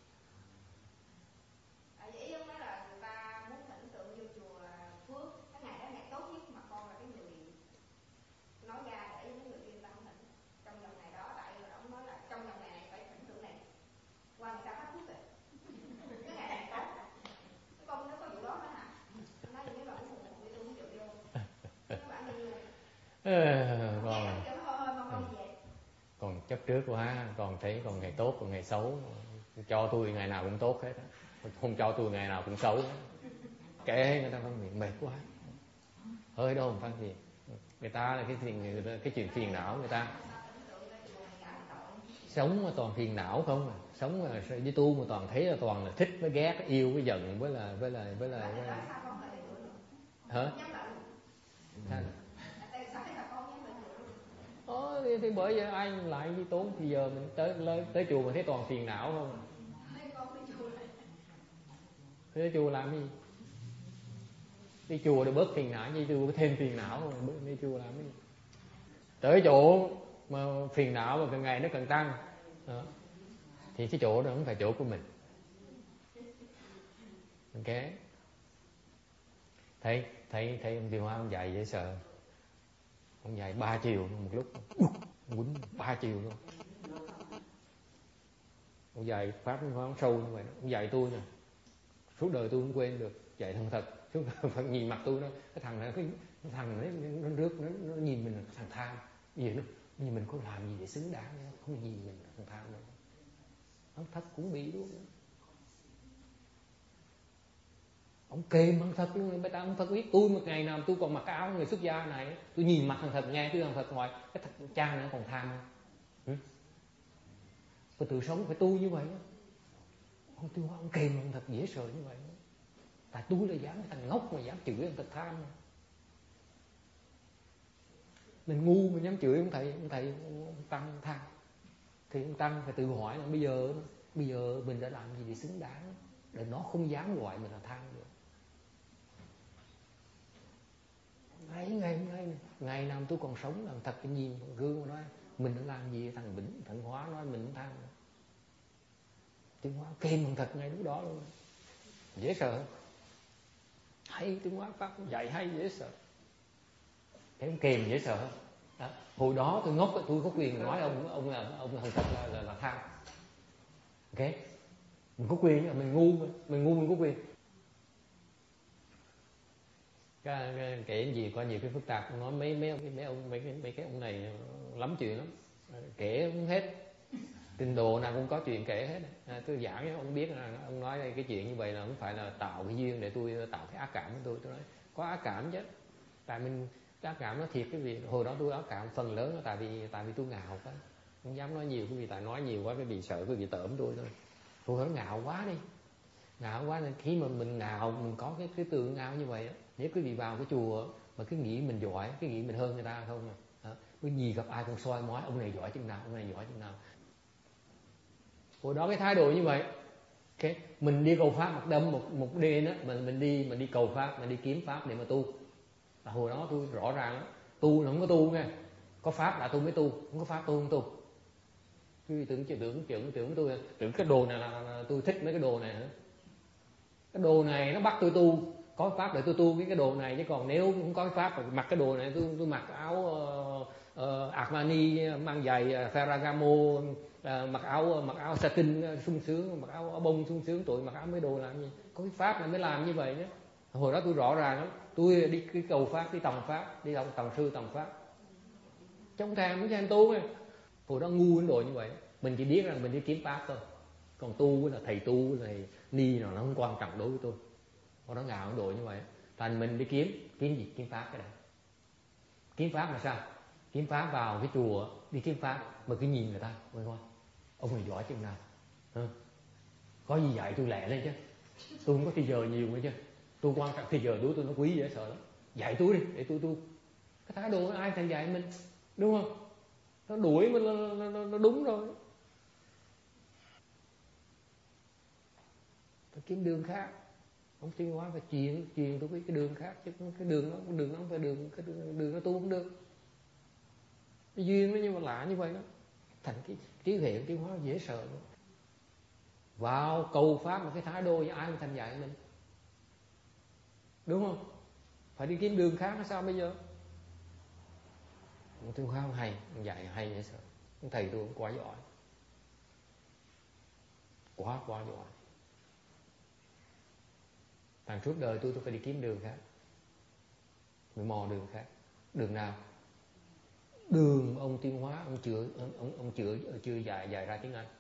Vậy ông nói là người ta muốn thỉnh tượng vô chùa Phước, cái ngày đó ngày tốt nhất mà con là cái người nói ra để những người kia ta không thỉnh trong vòng ngày đó, tại vì ông nói là trong vòng ngày này phải thỉnh tượng này, qua người ta hết thuốc rồi, cái ngày này tốt, cái con nó có vụ đó nữa hả? Ông nói như thế là cũng hùng đi tôi cũng chịu vô, các bạn đi luôn. Còn chấp trước quá, còn thấy còn ngày tốt còn ngày xấu, cho tôi ngày nào cũng tốt hết, không cho tôi ngày nào cũng xấu. Kệ người ta phân biệt, mệt quá, hơi đâu mà phân biệt. Người ta là cái chuyện phiền não, người ta sống mà toàn phiền não không à. Sống mà với tu mà toàn thấy là toàn là thích với ghét, yêu với giận với là hả? Thì bởi vậy ai lại đi tốn, thì giờ mình tới chùa mình thấy toàn phiền não không. Tới chùa làm gì? Đi chùa để bớt phiền não, đi chùa thêm phiền não không? Đi chùa làm gì? Tới chỗ mà phiền não mà càng ngày nó càng tăng đó, thì cái chỗ đó không phải chỗ của mình. Ok, thấy ông Tiêu Hóa ông dạy dễ sợ. Ông dạy 3 chiều một lúc, quýnh 3 chiều luôn. Ông dạy pháp nó sâu như vậy. Ông dạy tôi nè, suốt đời tôi không quên được. Dạy thân thật, suốt đời phải nhìn mặt tôi đó, cái thằng này nó rước nó nhìn mình là thằng tham gì đó, nhìn mình có làm gì để xứng đáng nữa, không nhìn mình là thằng tham nữa. Ông thật cũng bị luôn. Ông kềm thằng thật luôn. Bây giờ ông thật biết tôi một ngày nào tôi còn mặc cái áo người xuất gia này, tôi nhìn mặt thằng thật, nghe tôi thằng thật ngoài cái thật cha nữa còn tham không? Phải tự sống, phải tu như vậy đó. Ông Tiêu Hóa ông kềm thằng thật dễ sợ như vậy đó. Tại tôi là dám, cái thằng ngốc mà dám chửi thằng thật tham. Mình ngu mà dám chửi ông thầy ông Tăng tham, thì ông Tăng phải tự hỏi là bây giờ mình đã làm gì để xứng đáng để nó không dám gọi mình là tham được. Ngày nào tôi còn sống làm thật cái nhìn gương mà nói mình đã làm gì, thằng Bỉnh thằng Hóa nói mình cũng tham nữa. Tiêu Hóa kìm thằng thật ngay lúc đó luôn, dễ sợ. Hay Tiêu Hóa pháp dạy hay dễ sợ. Thấy ông kìm dễ sợ đó. Hồi đó tôi ngốc, tôi có quyền nói ông thằng thật là tham. Ok, mình có quyền, nhưng mà mình ngu mình có quyền. Kể gì có nhiều cái phức tạp, nói mấy cái ông này lắm chuyện lắm, kể không hết, tinh đồ nào cũng có chuyện kể hết. Tôi giảng cho ông biết là ông nói đây cái chuyện như vậy là không phải là tạo cái duyên để tôi tạo cái ác cảm với tôi nói có ác cảm chứ, tại mình ác cảm nó thiệt. Cái việc hồi đó tôi ác cảm phần lớn là tại vì tôi ngạo quá, không dám nói nhiều, cái vì tại nói nhiều quá cái bị sợ, cái bị tởm tôi thôi. Tôi nói ngạo quá đi, ngạo quá nên khi mà mình ngạo, mình có cái tượng ngạo như vậy á, nếu quý vị vào cái chùa mà cứ nghĩ mình giỏi, cái nghĩ mình hơn người ta không à, cái gì gặp ai cũng soi mói ông này giỏi chừng nào, ông này giỏi chừng nào. Hồi đó cái thái độ như vậy Okay. Mình đi cầu pháp một đêm á, mình đi cầu pháp, mình đi kiếm pháp để mà tu. Hồi đó tôi rõ ràng lắm, tu là không có tu nghe, có pháp là tôi mới tu, không có pháp tôi không tu. Tôi tưởng tôi tưởng cái đồ này là tôi thích mấy cái đồ này nữa. Cái đồ này nó bắt tôi tu, có pháp để tôi tu cái đồ này, chứ còn nếu không có pháp mặc cái đồ này, tôi mặc áo Armani, mang giày Ferragamo, mặc áo satin sung sướng, mặc áo bông sung sướng, tụi mặc áo mấy đồ làm gì, có cái pháp này mới làm như vậy đó. Hồi đó tôi rõ ràng lắm, tôi đi cái cầu pháp, đi tòng pháp, đi tòng sư tòng pháp, trong thèm mới tu ấy. Hồi đó ngu đến độ như vậy, mình chỉ biết rằng mình đi kiếm pháp thôi, còn tu là thầy tu này ni nào nó không quan trọng đối với tôi. Hồi đó ngạo đến độ như vậy, thành mình đi kiếm gì, kiếm pháp. Cái này kiếm pháp là sao? Kiếm pháp vào cái chùa đi kiếm pháp mà cứ nhìn người ta, ôi coi ông này giỏi chừng nào, có gì dạy tôi lẹ lên chứ, tôi không có thời giờ nhiều nữa chứ, tôi quan trọng thời giờ đối tôi nó quý dễ sợ lắm, dạy tôi đi để tôi tu. Cái thái độ ai thèm dạy mình, đúng không? Nó đuổi mình nó đúng rồi. Phải kiếm đường khác. Ông Tiến Hóa phải truyền tôi cái đường khác, chứ cái đường nó không phải đường nó tu không được. Cái duyên nó nhưng mà lạ như vậy đó. Thành cái trí huệ Tiến Hóa dễ sợ nữa. Vào cầu pháp một cái thái độ với ai mà thành dạy mình, đúng không? Phải đi kiếm đường khác, sao bây giờ? Ông Tiến Hóa không hay, ông dạy hay dễ sợ. Ông thầy tôi cũng quá giỏi, quá giỏi. Thành suốt đời tôi phải đi kiếm đường khác, phải mò đường khác. Đường nào? Đường ông Tiến Hóa ông chưa dạy ra tiếng Anh.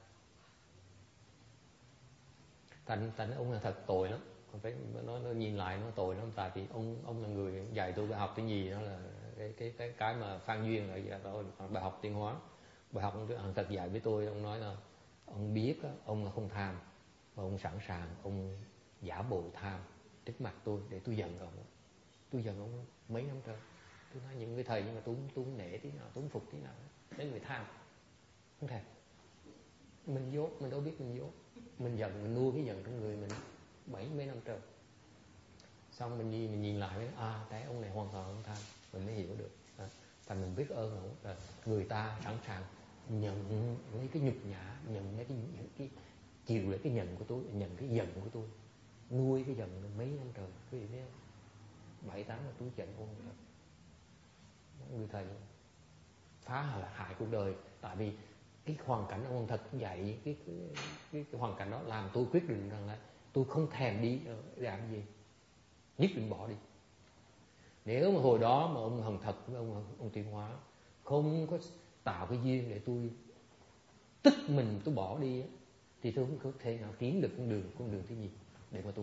Thành ông là thật tội lắm, phải nó nhìn lại nó tội lắm, tại vì ông là người dạy tôi bài học tiếng gì, đó là cái mà Phan Duyên là bài học Tiến Hóa. Bài học ông thật dạy với tôi, ông nói là ông biết ông là không tham, và ông sẵn sàng ông giả bộ tham trước mặt tôi để tôi giận ông. Tôi giận ông mấy năm trời. Tôi nói những người thầy nhưng mà tôi không nể tí nào, tôi không phục tí nào. Đấy người tham. Không thể. Mình dốt, mình đâu biết mình dốt. Mình giận, mình nuôi cái giận trong người mình mấy năm trời. Xong mình nhìn lại với thấy ông này hoàn toàn không tham, mình mới hiểu được. Thành mình biết ơn ông. Người ta sẵn sàng nhận lấy cái nhục nhã, nhận lấy cái chịu lấy cái nhận của tôi, nhận cái giận của tôi, nuôi cái giận mấy năm trời. Quý vị biết không? 7-8 là tôi giận ông rồi. Người thầy phá hại cuộc đời, tại vì cái hoàn cảnh ông thật dạy cái hoàn cảnh đó làm tôi quyết định rằng là tôi không thèm đi làm gì, nhất định bỏ đi. Nếu mà hồi đó mà ông Hồng Thật với ông Tiến Hóa không có tạo cái duyên để tôi tức mình tôi bỏ đi thì tôi không có thể nào kiếm được con đường thứ gì để mà tu.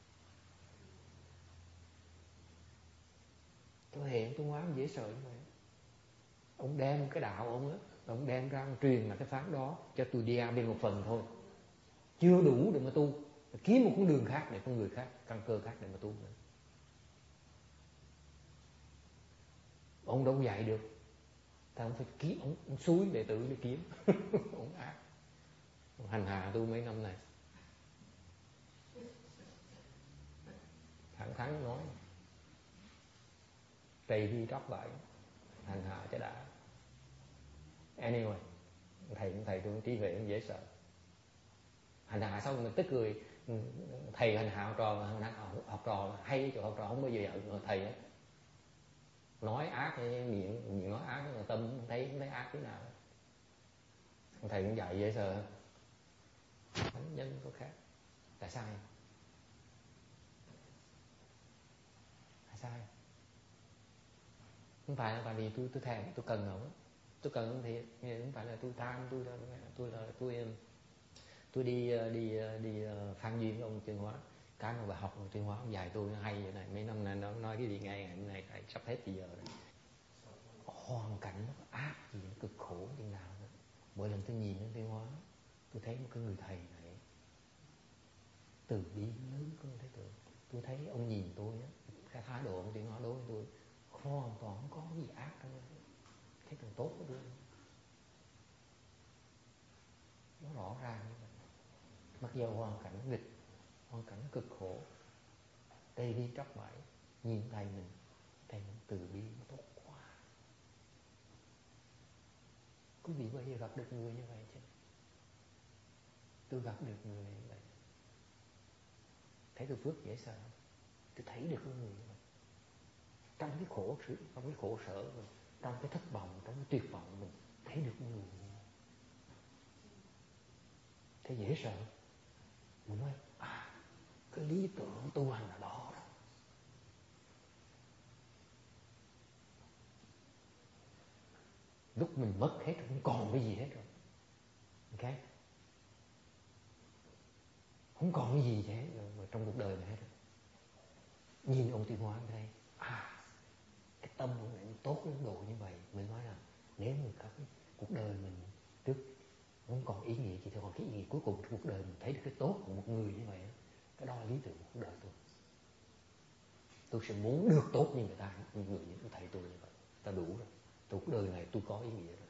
Tôi hẹn Tiến Hóa dễ sợ như vậy. Ông đem cái đạo ông đem ra ông truyền là cái pháp đó cho tôi đi bên một phần thôi, chưa đủ để mà tu, kiếm một con đường khác để con người khác, căn cơ khác để mà tu nữa. Ông đâu dạy được, thì ông phải kiếm, ông xúi đệ tử đi kiếm. Ông ác, ông hành hạ tôi mấy năm này, thẳng thắn nói, tùy đi trót bại, hành hạ cho đã. Anyway, thầy tôi trí huệ cũng dễ sợ. Hành hạ xong mình tức cười, thầy hành hạ học trò hay, chỗ học trò không bao giờ giận thầy ấy. Nói ác miệng nói ác, mà tâm không thấy ác thế nào. Thầy cũng dạy dễ sợ. Thánh nhân có khác. Tại sao? Không phải là tại vì tôi thèm, tôi cần ông, tôi cần ông thiệt, không phải là tôi tham, tôi đi Phan Duyên với ông Tiến Hóa. Cái mà bài học của Tiến Hóa ông dạy tôi nó hay vậy này, mấy năm nay nó nói cái gì ngày này sắp hết thì giờ rồi. Hoàn cảnh nó ác gì, nó cực khổ như nào nữa. Mỗi lần tôi nhìn đến Tiến Hóa, tôi thấy một cái người thầy này từ bi lớn không thể tưởng. Tôi thấy ông nhìn tôi á, cái thái độ ông Tiến Hóa đối với tôi hoàn toàn không có gì ác trong đó. Thấy càng tốt của tôi. Nó rõ ràng như vậy. Mặc vào hoàn cảnh nghịch, hoàn cảnh cực khổ, thầy đi tróc bãi, nhìn thầy mình từ bi tốt quá. Quý vị bây giờ gặp được người như vậy chứ? Tôi gặp được người như vậy, thấy tôi phước dễ sợ. Tôi thấy được người như vậy, trong cái khổ sở, trong cái thất vọng, trong cái tuyệt vọng, mình thấy được người như vậy, thấy dễ sợ. Mình nói cái lý tưởng tu hành là đó. Lúc mình mất hết không còn cái gì hết rồi, ok, không còn cái gì hết rồi trong cuộc đời này hết rồi. Nhìn ông Tuyên Hóa đây, cái tâm của mình tốt đến độ như vậy. Mình nói là nếu mình có cái cuộc đời mình trước không còn ý nghĩa gì, thì còn cái ý nghĩa cuối cùng trong cuộc đời mình thấy được cái tốt của một người như vậy, cái đó là lý tưởng của cuộc đời tôi. Tôi sẽ muốn được tốt như người ta, như người như thầy tôi như vậy, ta đủ rồi. Cuộc đời này tôi có ý nghĩa rồi.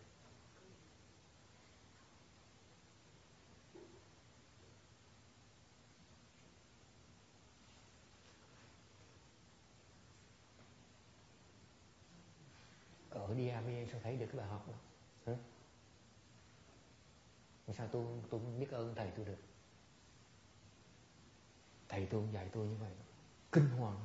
Ở DAV sao thấy được cái bài học đó? Sao tôi không biết ơn thầy tôi được? Thầy tôi dạy tôi như vậy, kinh hoàng.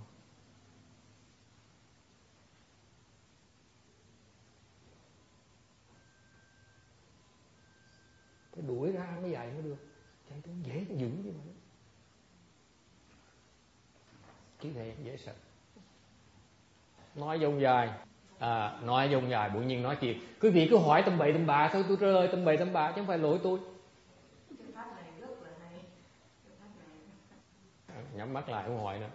Phải đuổi ra mới dạy mới được. Thầy tôi dễ giữ như vậy. Chỉ thế dễ sợ. Nói dông dài, bỗng nhiên nói chuyện. Quý vị cứ hỏi tầm bậy tầm bạ thôi, tôi trả lời tầm bậy tầm bạ chứ không phải lỗi tôi. Nhắm mắt lại không hỏi nữa.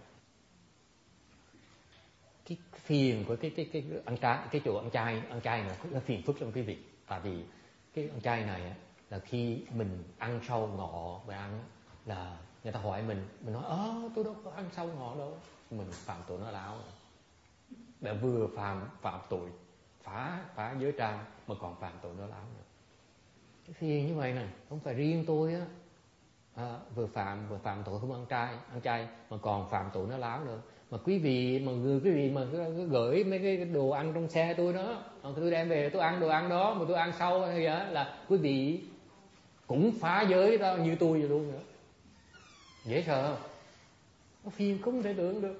Cái phiền của cái ăn chay, cái chỗ ăn chay này nó phiền phức lắm quý vị. Tại vì cái ăn chay này là khi mình ăn sâu ngọ và ăn là người ta hỏi mình nói tôi đâu có ăn sâu ngọ đâu, mình phạm tội nó láo. Đã vừa phạm tội phá giới trang mà còn phạm tội nó láo nữa. Cái phiền như vậy này không phải riêng tôi vừa phạm tội không ăn chay mà còn phạm tội nó láo nữa. Mà quý vị mà gửi mấy cái đồ ăn trong xe tôi đó, tôi đem về tôi ăn đồ ăn đó mà tôi ăn sâu hay vậy là quý vị cũng phá giới đó như tôi vậy luôn nữa. Dễ sợ không? Nó phiền không thể tưởng được.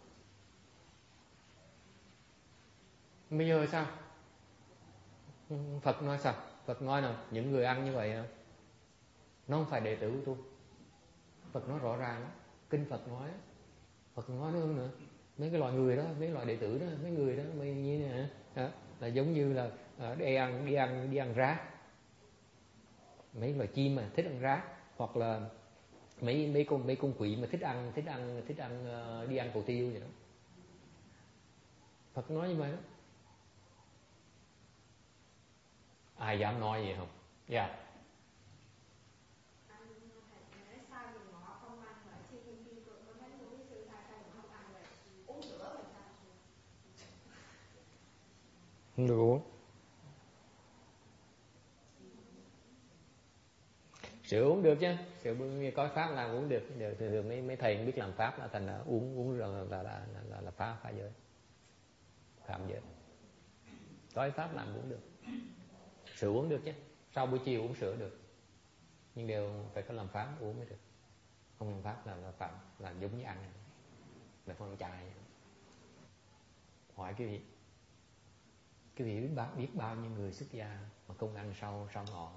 Bây giờ sao? Phật nói sao? Phật nói nào, những người ăn như vậy nó không phải đệ tử của tôi. Phật nói rõ ràng đó. Kinh Phật nói nữa. Mấy cái loại người đó, mấy loại đệ tử đó, mấy người đó mấy như này là giống như là đi ăn rác. Mấy loài chim mà thích ăn rác, hoặc là mấy con quỷ mà thích ăn đi ăn cầu tiêu vậy đó. Phật nói như vậy đó. Ai dám nói vậy không? Dạ. Không được uống. Sữa uống được chứ, sữa có pháp làm uống được. Thường mấy thầy biết làm pháp là thành là uống rồi là phá giới, phạm giới. Có pháp làm uống được. Sữa uống được chứ, sau buổi chiều uống sữa được, nhưng đều phải có làm pháp uống mới được. Không làm pháp là phạm, là giống như ăn, là con trai. Hỏi quý vị biết bao nhiêu người xuất gia mà không ăn sâu ngọ.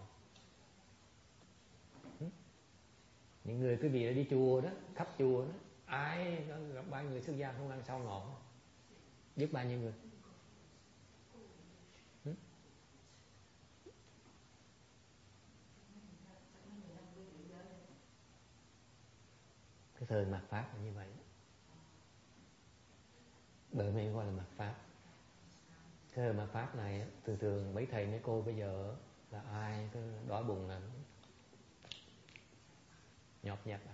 Những người quý vị đã đi chùa đó, khắp chùa đó, ai gặp bao người xuất gia không ăn sâu ngọ? Biết bao nhiêu người? Cái thời mạt pháp là như vậy. Bởi vì gọi là mạt pháp. Cái thời mạt pháp này thường mấy thầy mấy cô bây giờ là ai cứ đói bụng là nhọp nhặt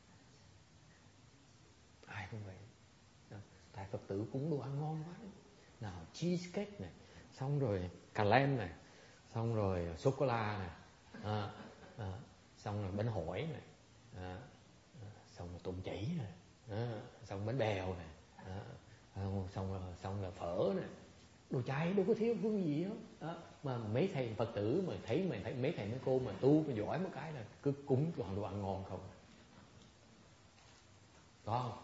ai cũng vậy. Tại Phật tử cúng đồ ăn ngon quá, nào cheesecake này, xong rồi cà lem này, xong rồi sô cô la này, xong rồi bánh hỏi này, bánh bèo nè, xong là phở nè, đồ chay đâu có thiếu phương gì đó. Mà mấy thầy Phật tử mà thấy mấy thầy mấy cô mà tu mà giỏi một cái là cứ cúng toàn đồ ăn ngon không. Có không?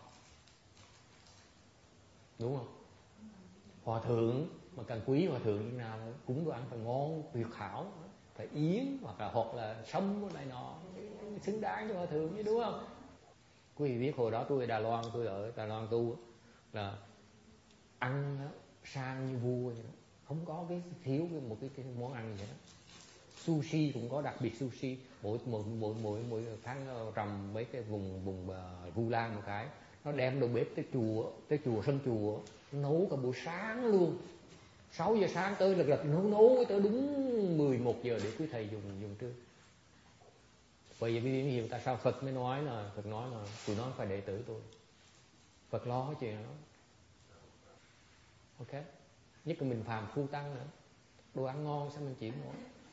Đúng không? Hòa thượng mà càng quý hòa thượng như nào cúng đồ ăn phải ngon tuyệt hảo, phải yến hoặc là sông này nọ xứng đáng cho hòa thượng chứ, đúng không? Quý vị biết hồi đó tôi ở Đài Loan, tôi ở Đài Loan tu là ăn sang như vua vậy đó. Không có cái thiếu một cái món ăn gì đó. Sushi cũng có, đặc biệt sushi mỗi tháng rằm mấy cái vùng Vu Lan một cái, nó đem đầu bếp tới chùa sân chùa nấu cả buổi sáng luôn. 6 giờ sáng tới lật nấu tới đúng 11 giờ để quý thầy dùng trưa. Bây giờ quý vị mới hiểu tại sao Phật nói là tụi nó phải đệ tử tôi. Phật lo cái chuyện đó. Ok. Nhất là mình phàm phu tăng nữa, đồ ăn ngon sao mình chịu nổi.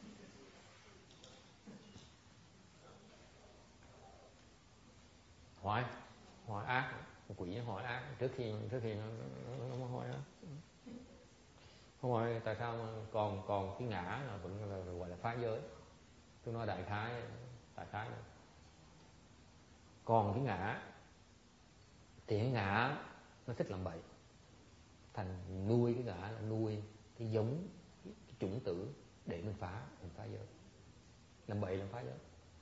Hỏi ác, quỷ hỏi ác trước khi nó hỏi ác. Không hỏi tại sao mà còn cái ngã là vẫn là gọi là phá giới. Tôi nói đại khái này. Còn cái ngã thì cái ngã nó thích làm bậy, thành nuôi cái ngã là nuôi cái giống cái chủng tử để mình phá giới, làm bậy làm phá giới.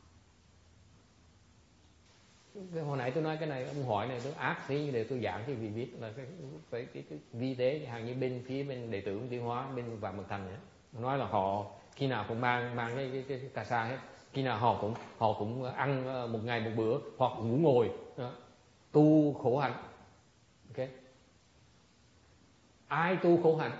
Hồi nãy tôi nói cái này, ông hỏi này tôi ác tí để tôi giảng thì vì biết là cái vi tế hàng như bên phía bên đệ tử Tiến Hóa bên Vạn Bậc Thành ấy, nói là họ khi nào cũng mang cái cà sa hết, khi nào họ cũng ăn một ngày một bữa hoặc ngủ ngồi đó, tu khổ hạnh. Ok, ai tu khổ hạnh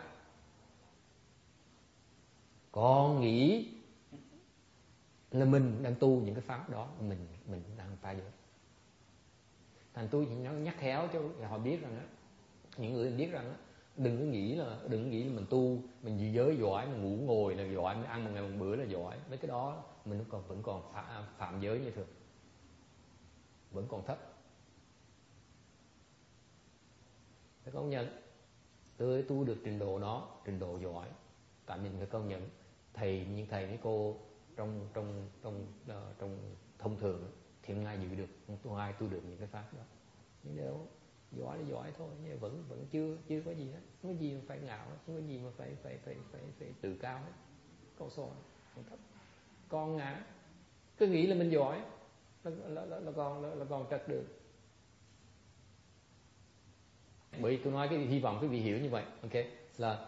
còn nghĩ là mình đang tu những cái pháp đó, mình đang phá giới. Thành tôi chỉ nhắc khéo cho họ biết rằng á, những người biết rằng á, đừng có nghĩ là mình tu, mình giữ giới giỏi, mình ngủ ngồi là giỏi, mình ăn một ngày một bữa là giỏi. Mấy cái đó mình vẫn còn phạm giới như thường, vẫn còn thấp. Phải công nhận, tôi tu được trình độ đó, trình độ giỏi, tại mình phải công nhận thầy với cô trong thông thường thì không ai giữ được, không ai tu được những cái pháp đó. Nhưng nếu giỏi là giỏi thôi, nhưng vẫn chưa có gì hết, không có gì mà phải ngạo, không có gì mà phải tự cao hết. Câu số còn thấp, con ngã cứ nghĩ là mình giỏi là còn trật được. Bởi tôi nói cái hy vọng quý vị hiểu như vậy. Ok, là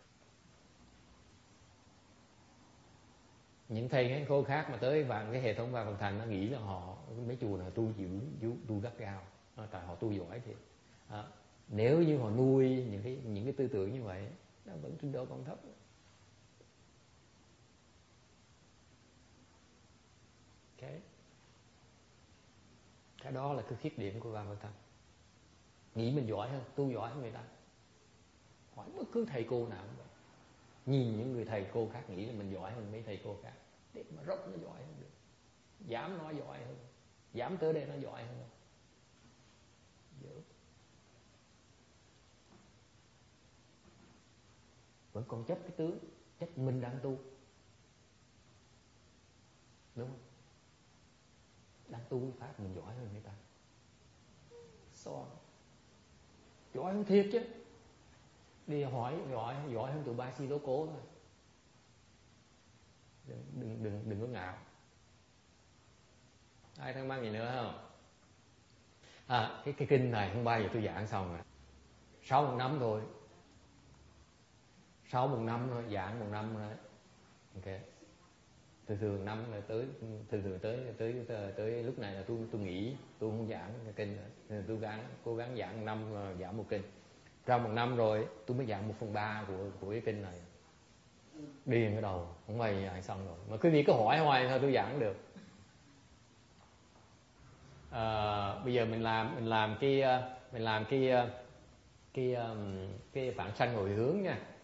những thầy các cô khác mà tới vào cái hệ thống Vạn Bậc Thành nó nghĩ là họ mấy chùa nào tu tu gắt gao, tại họ tu giỏi thì nếu như họ nuôi những cái tư tưởng như vậy, nó vẫn trình độ còn thấp. Cái đó là cái khuyết điểm của Vạn Bậc Thành, nghĩ mình giỏi hơn, tu giỏi hơn người ta. Hỏi bất cứ thầy cô nào cũng vậy, nhìn những người thầy cô khác nghĩ là mình giỏi hơn mấy thầy cô khác, để mà rốt nó giỏi hơn được, dám nói giỏi hơn, dám tới đây nó giỏi hơn. Vẫn còn chấp cái tướng, chấp mình đang tu, đúng không? Đang tu pháp mình giỏi hơn người ta, giỏi hơn thiệt chứ. Đi hỏi giỏi hơn tụi ba si lố cố thôi. Đừng có ngạo. Ai thắc mắc gì nữa không? Cái kinh này không bao giờ tôi giảng xong rồi. 6 một năm thôi, 6 một năm thôi, giảng 1 năm thôi. Ok. Thường năm là tới lúc này là tôi nghỉ, tôi không giảng cái kinh nữa. Nên tôi cố gắng giảng 1 năm, giảng 1 kinh. Trong 1 năm rồi tôi mới giảng 1/3 của cái kinh này. Điên cái đầu, không bao giờ giảng xong rồi. Mà quý vị cứ hỏi hoài thôi tôi giảng được. Bây giờ mình làm cái vãng sanh hồi hướng nha.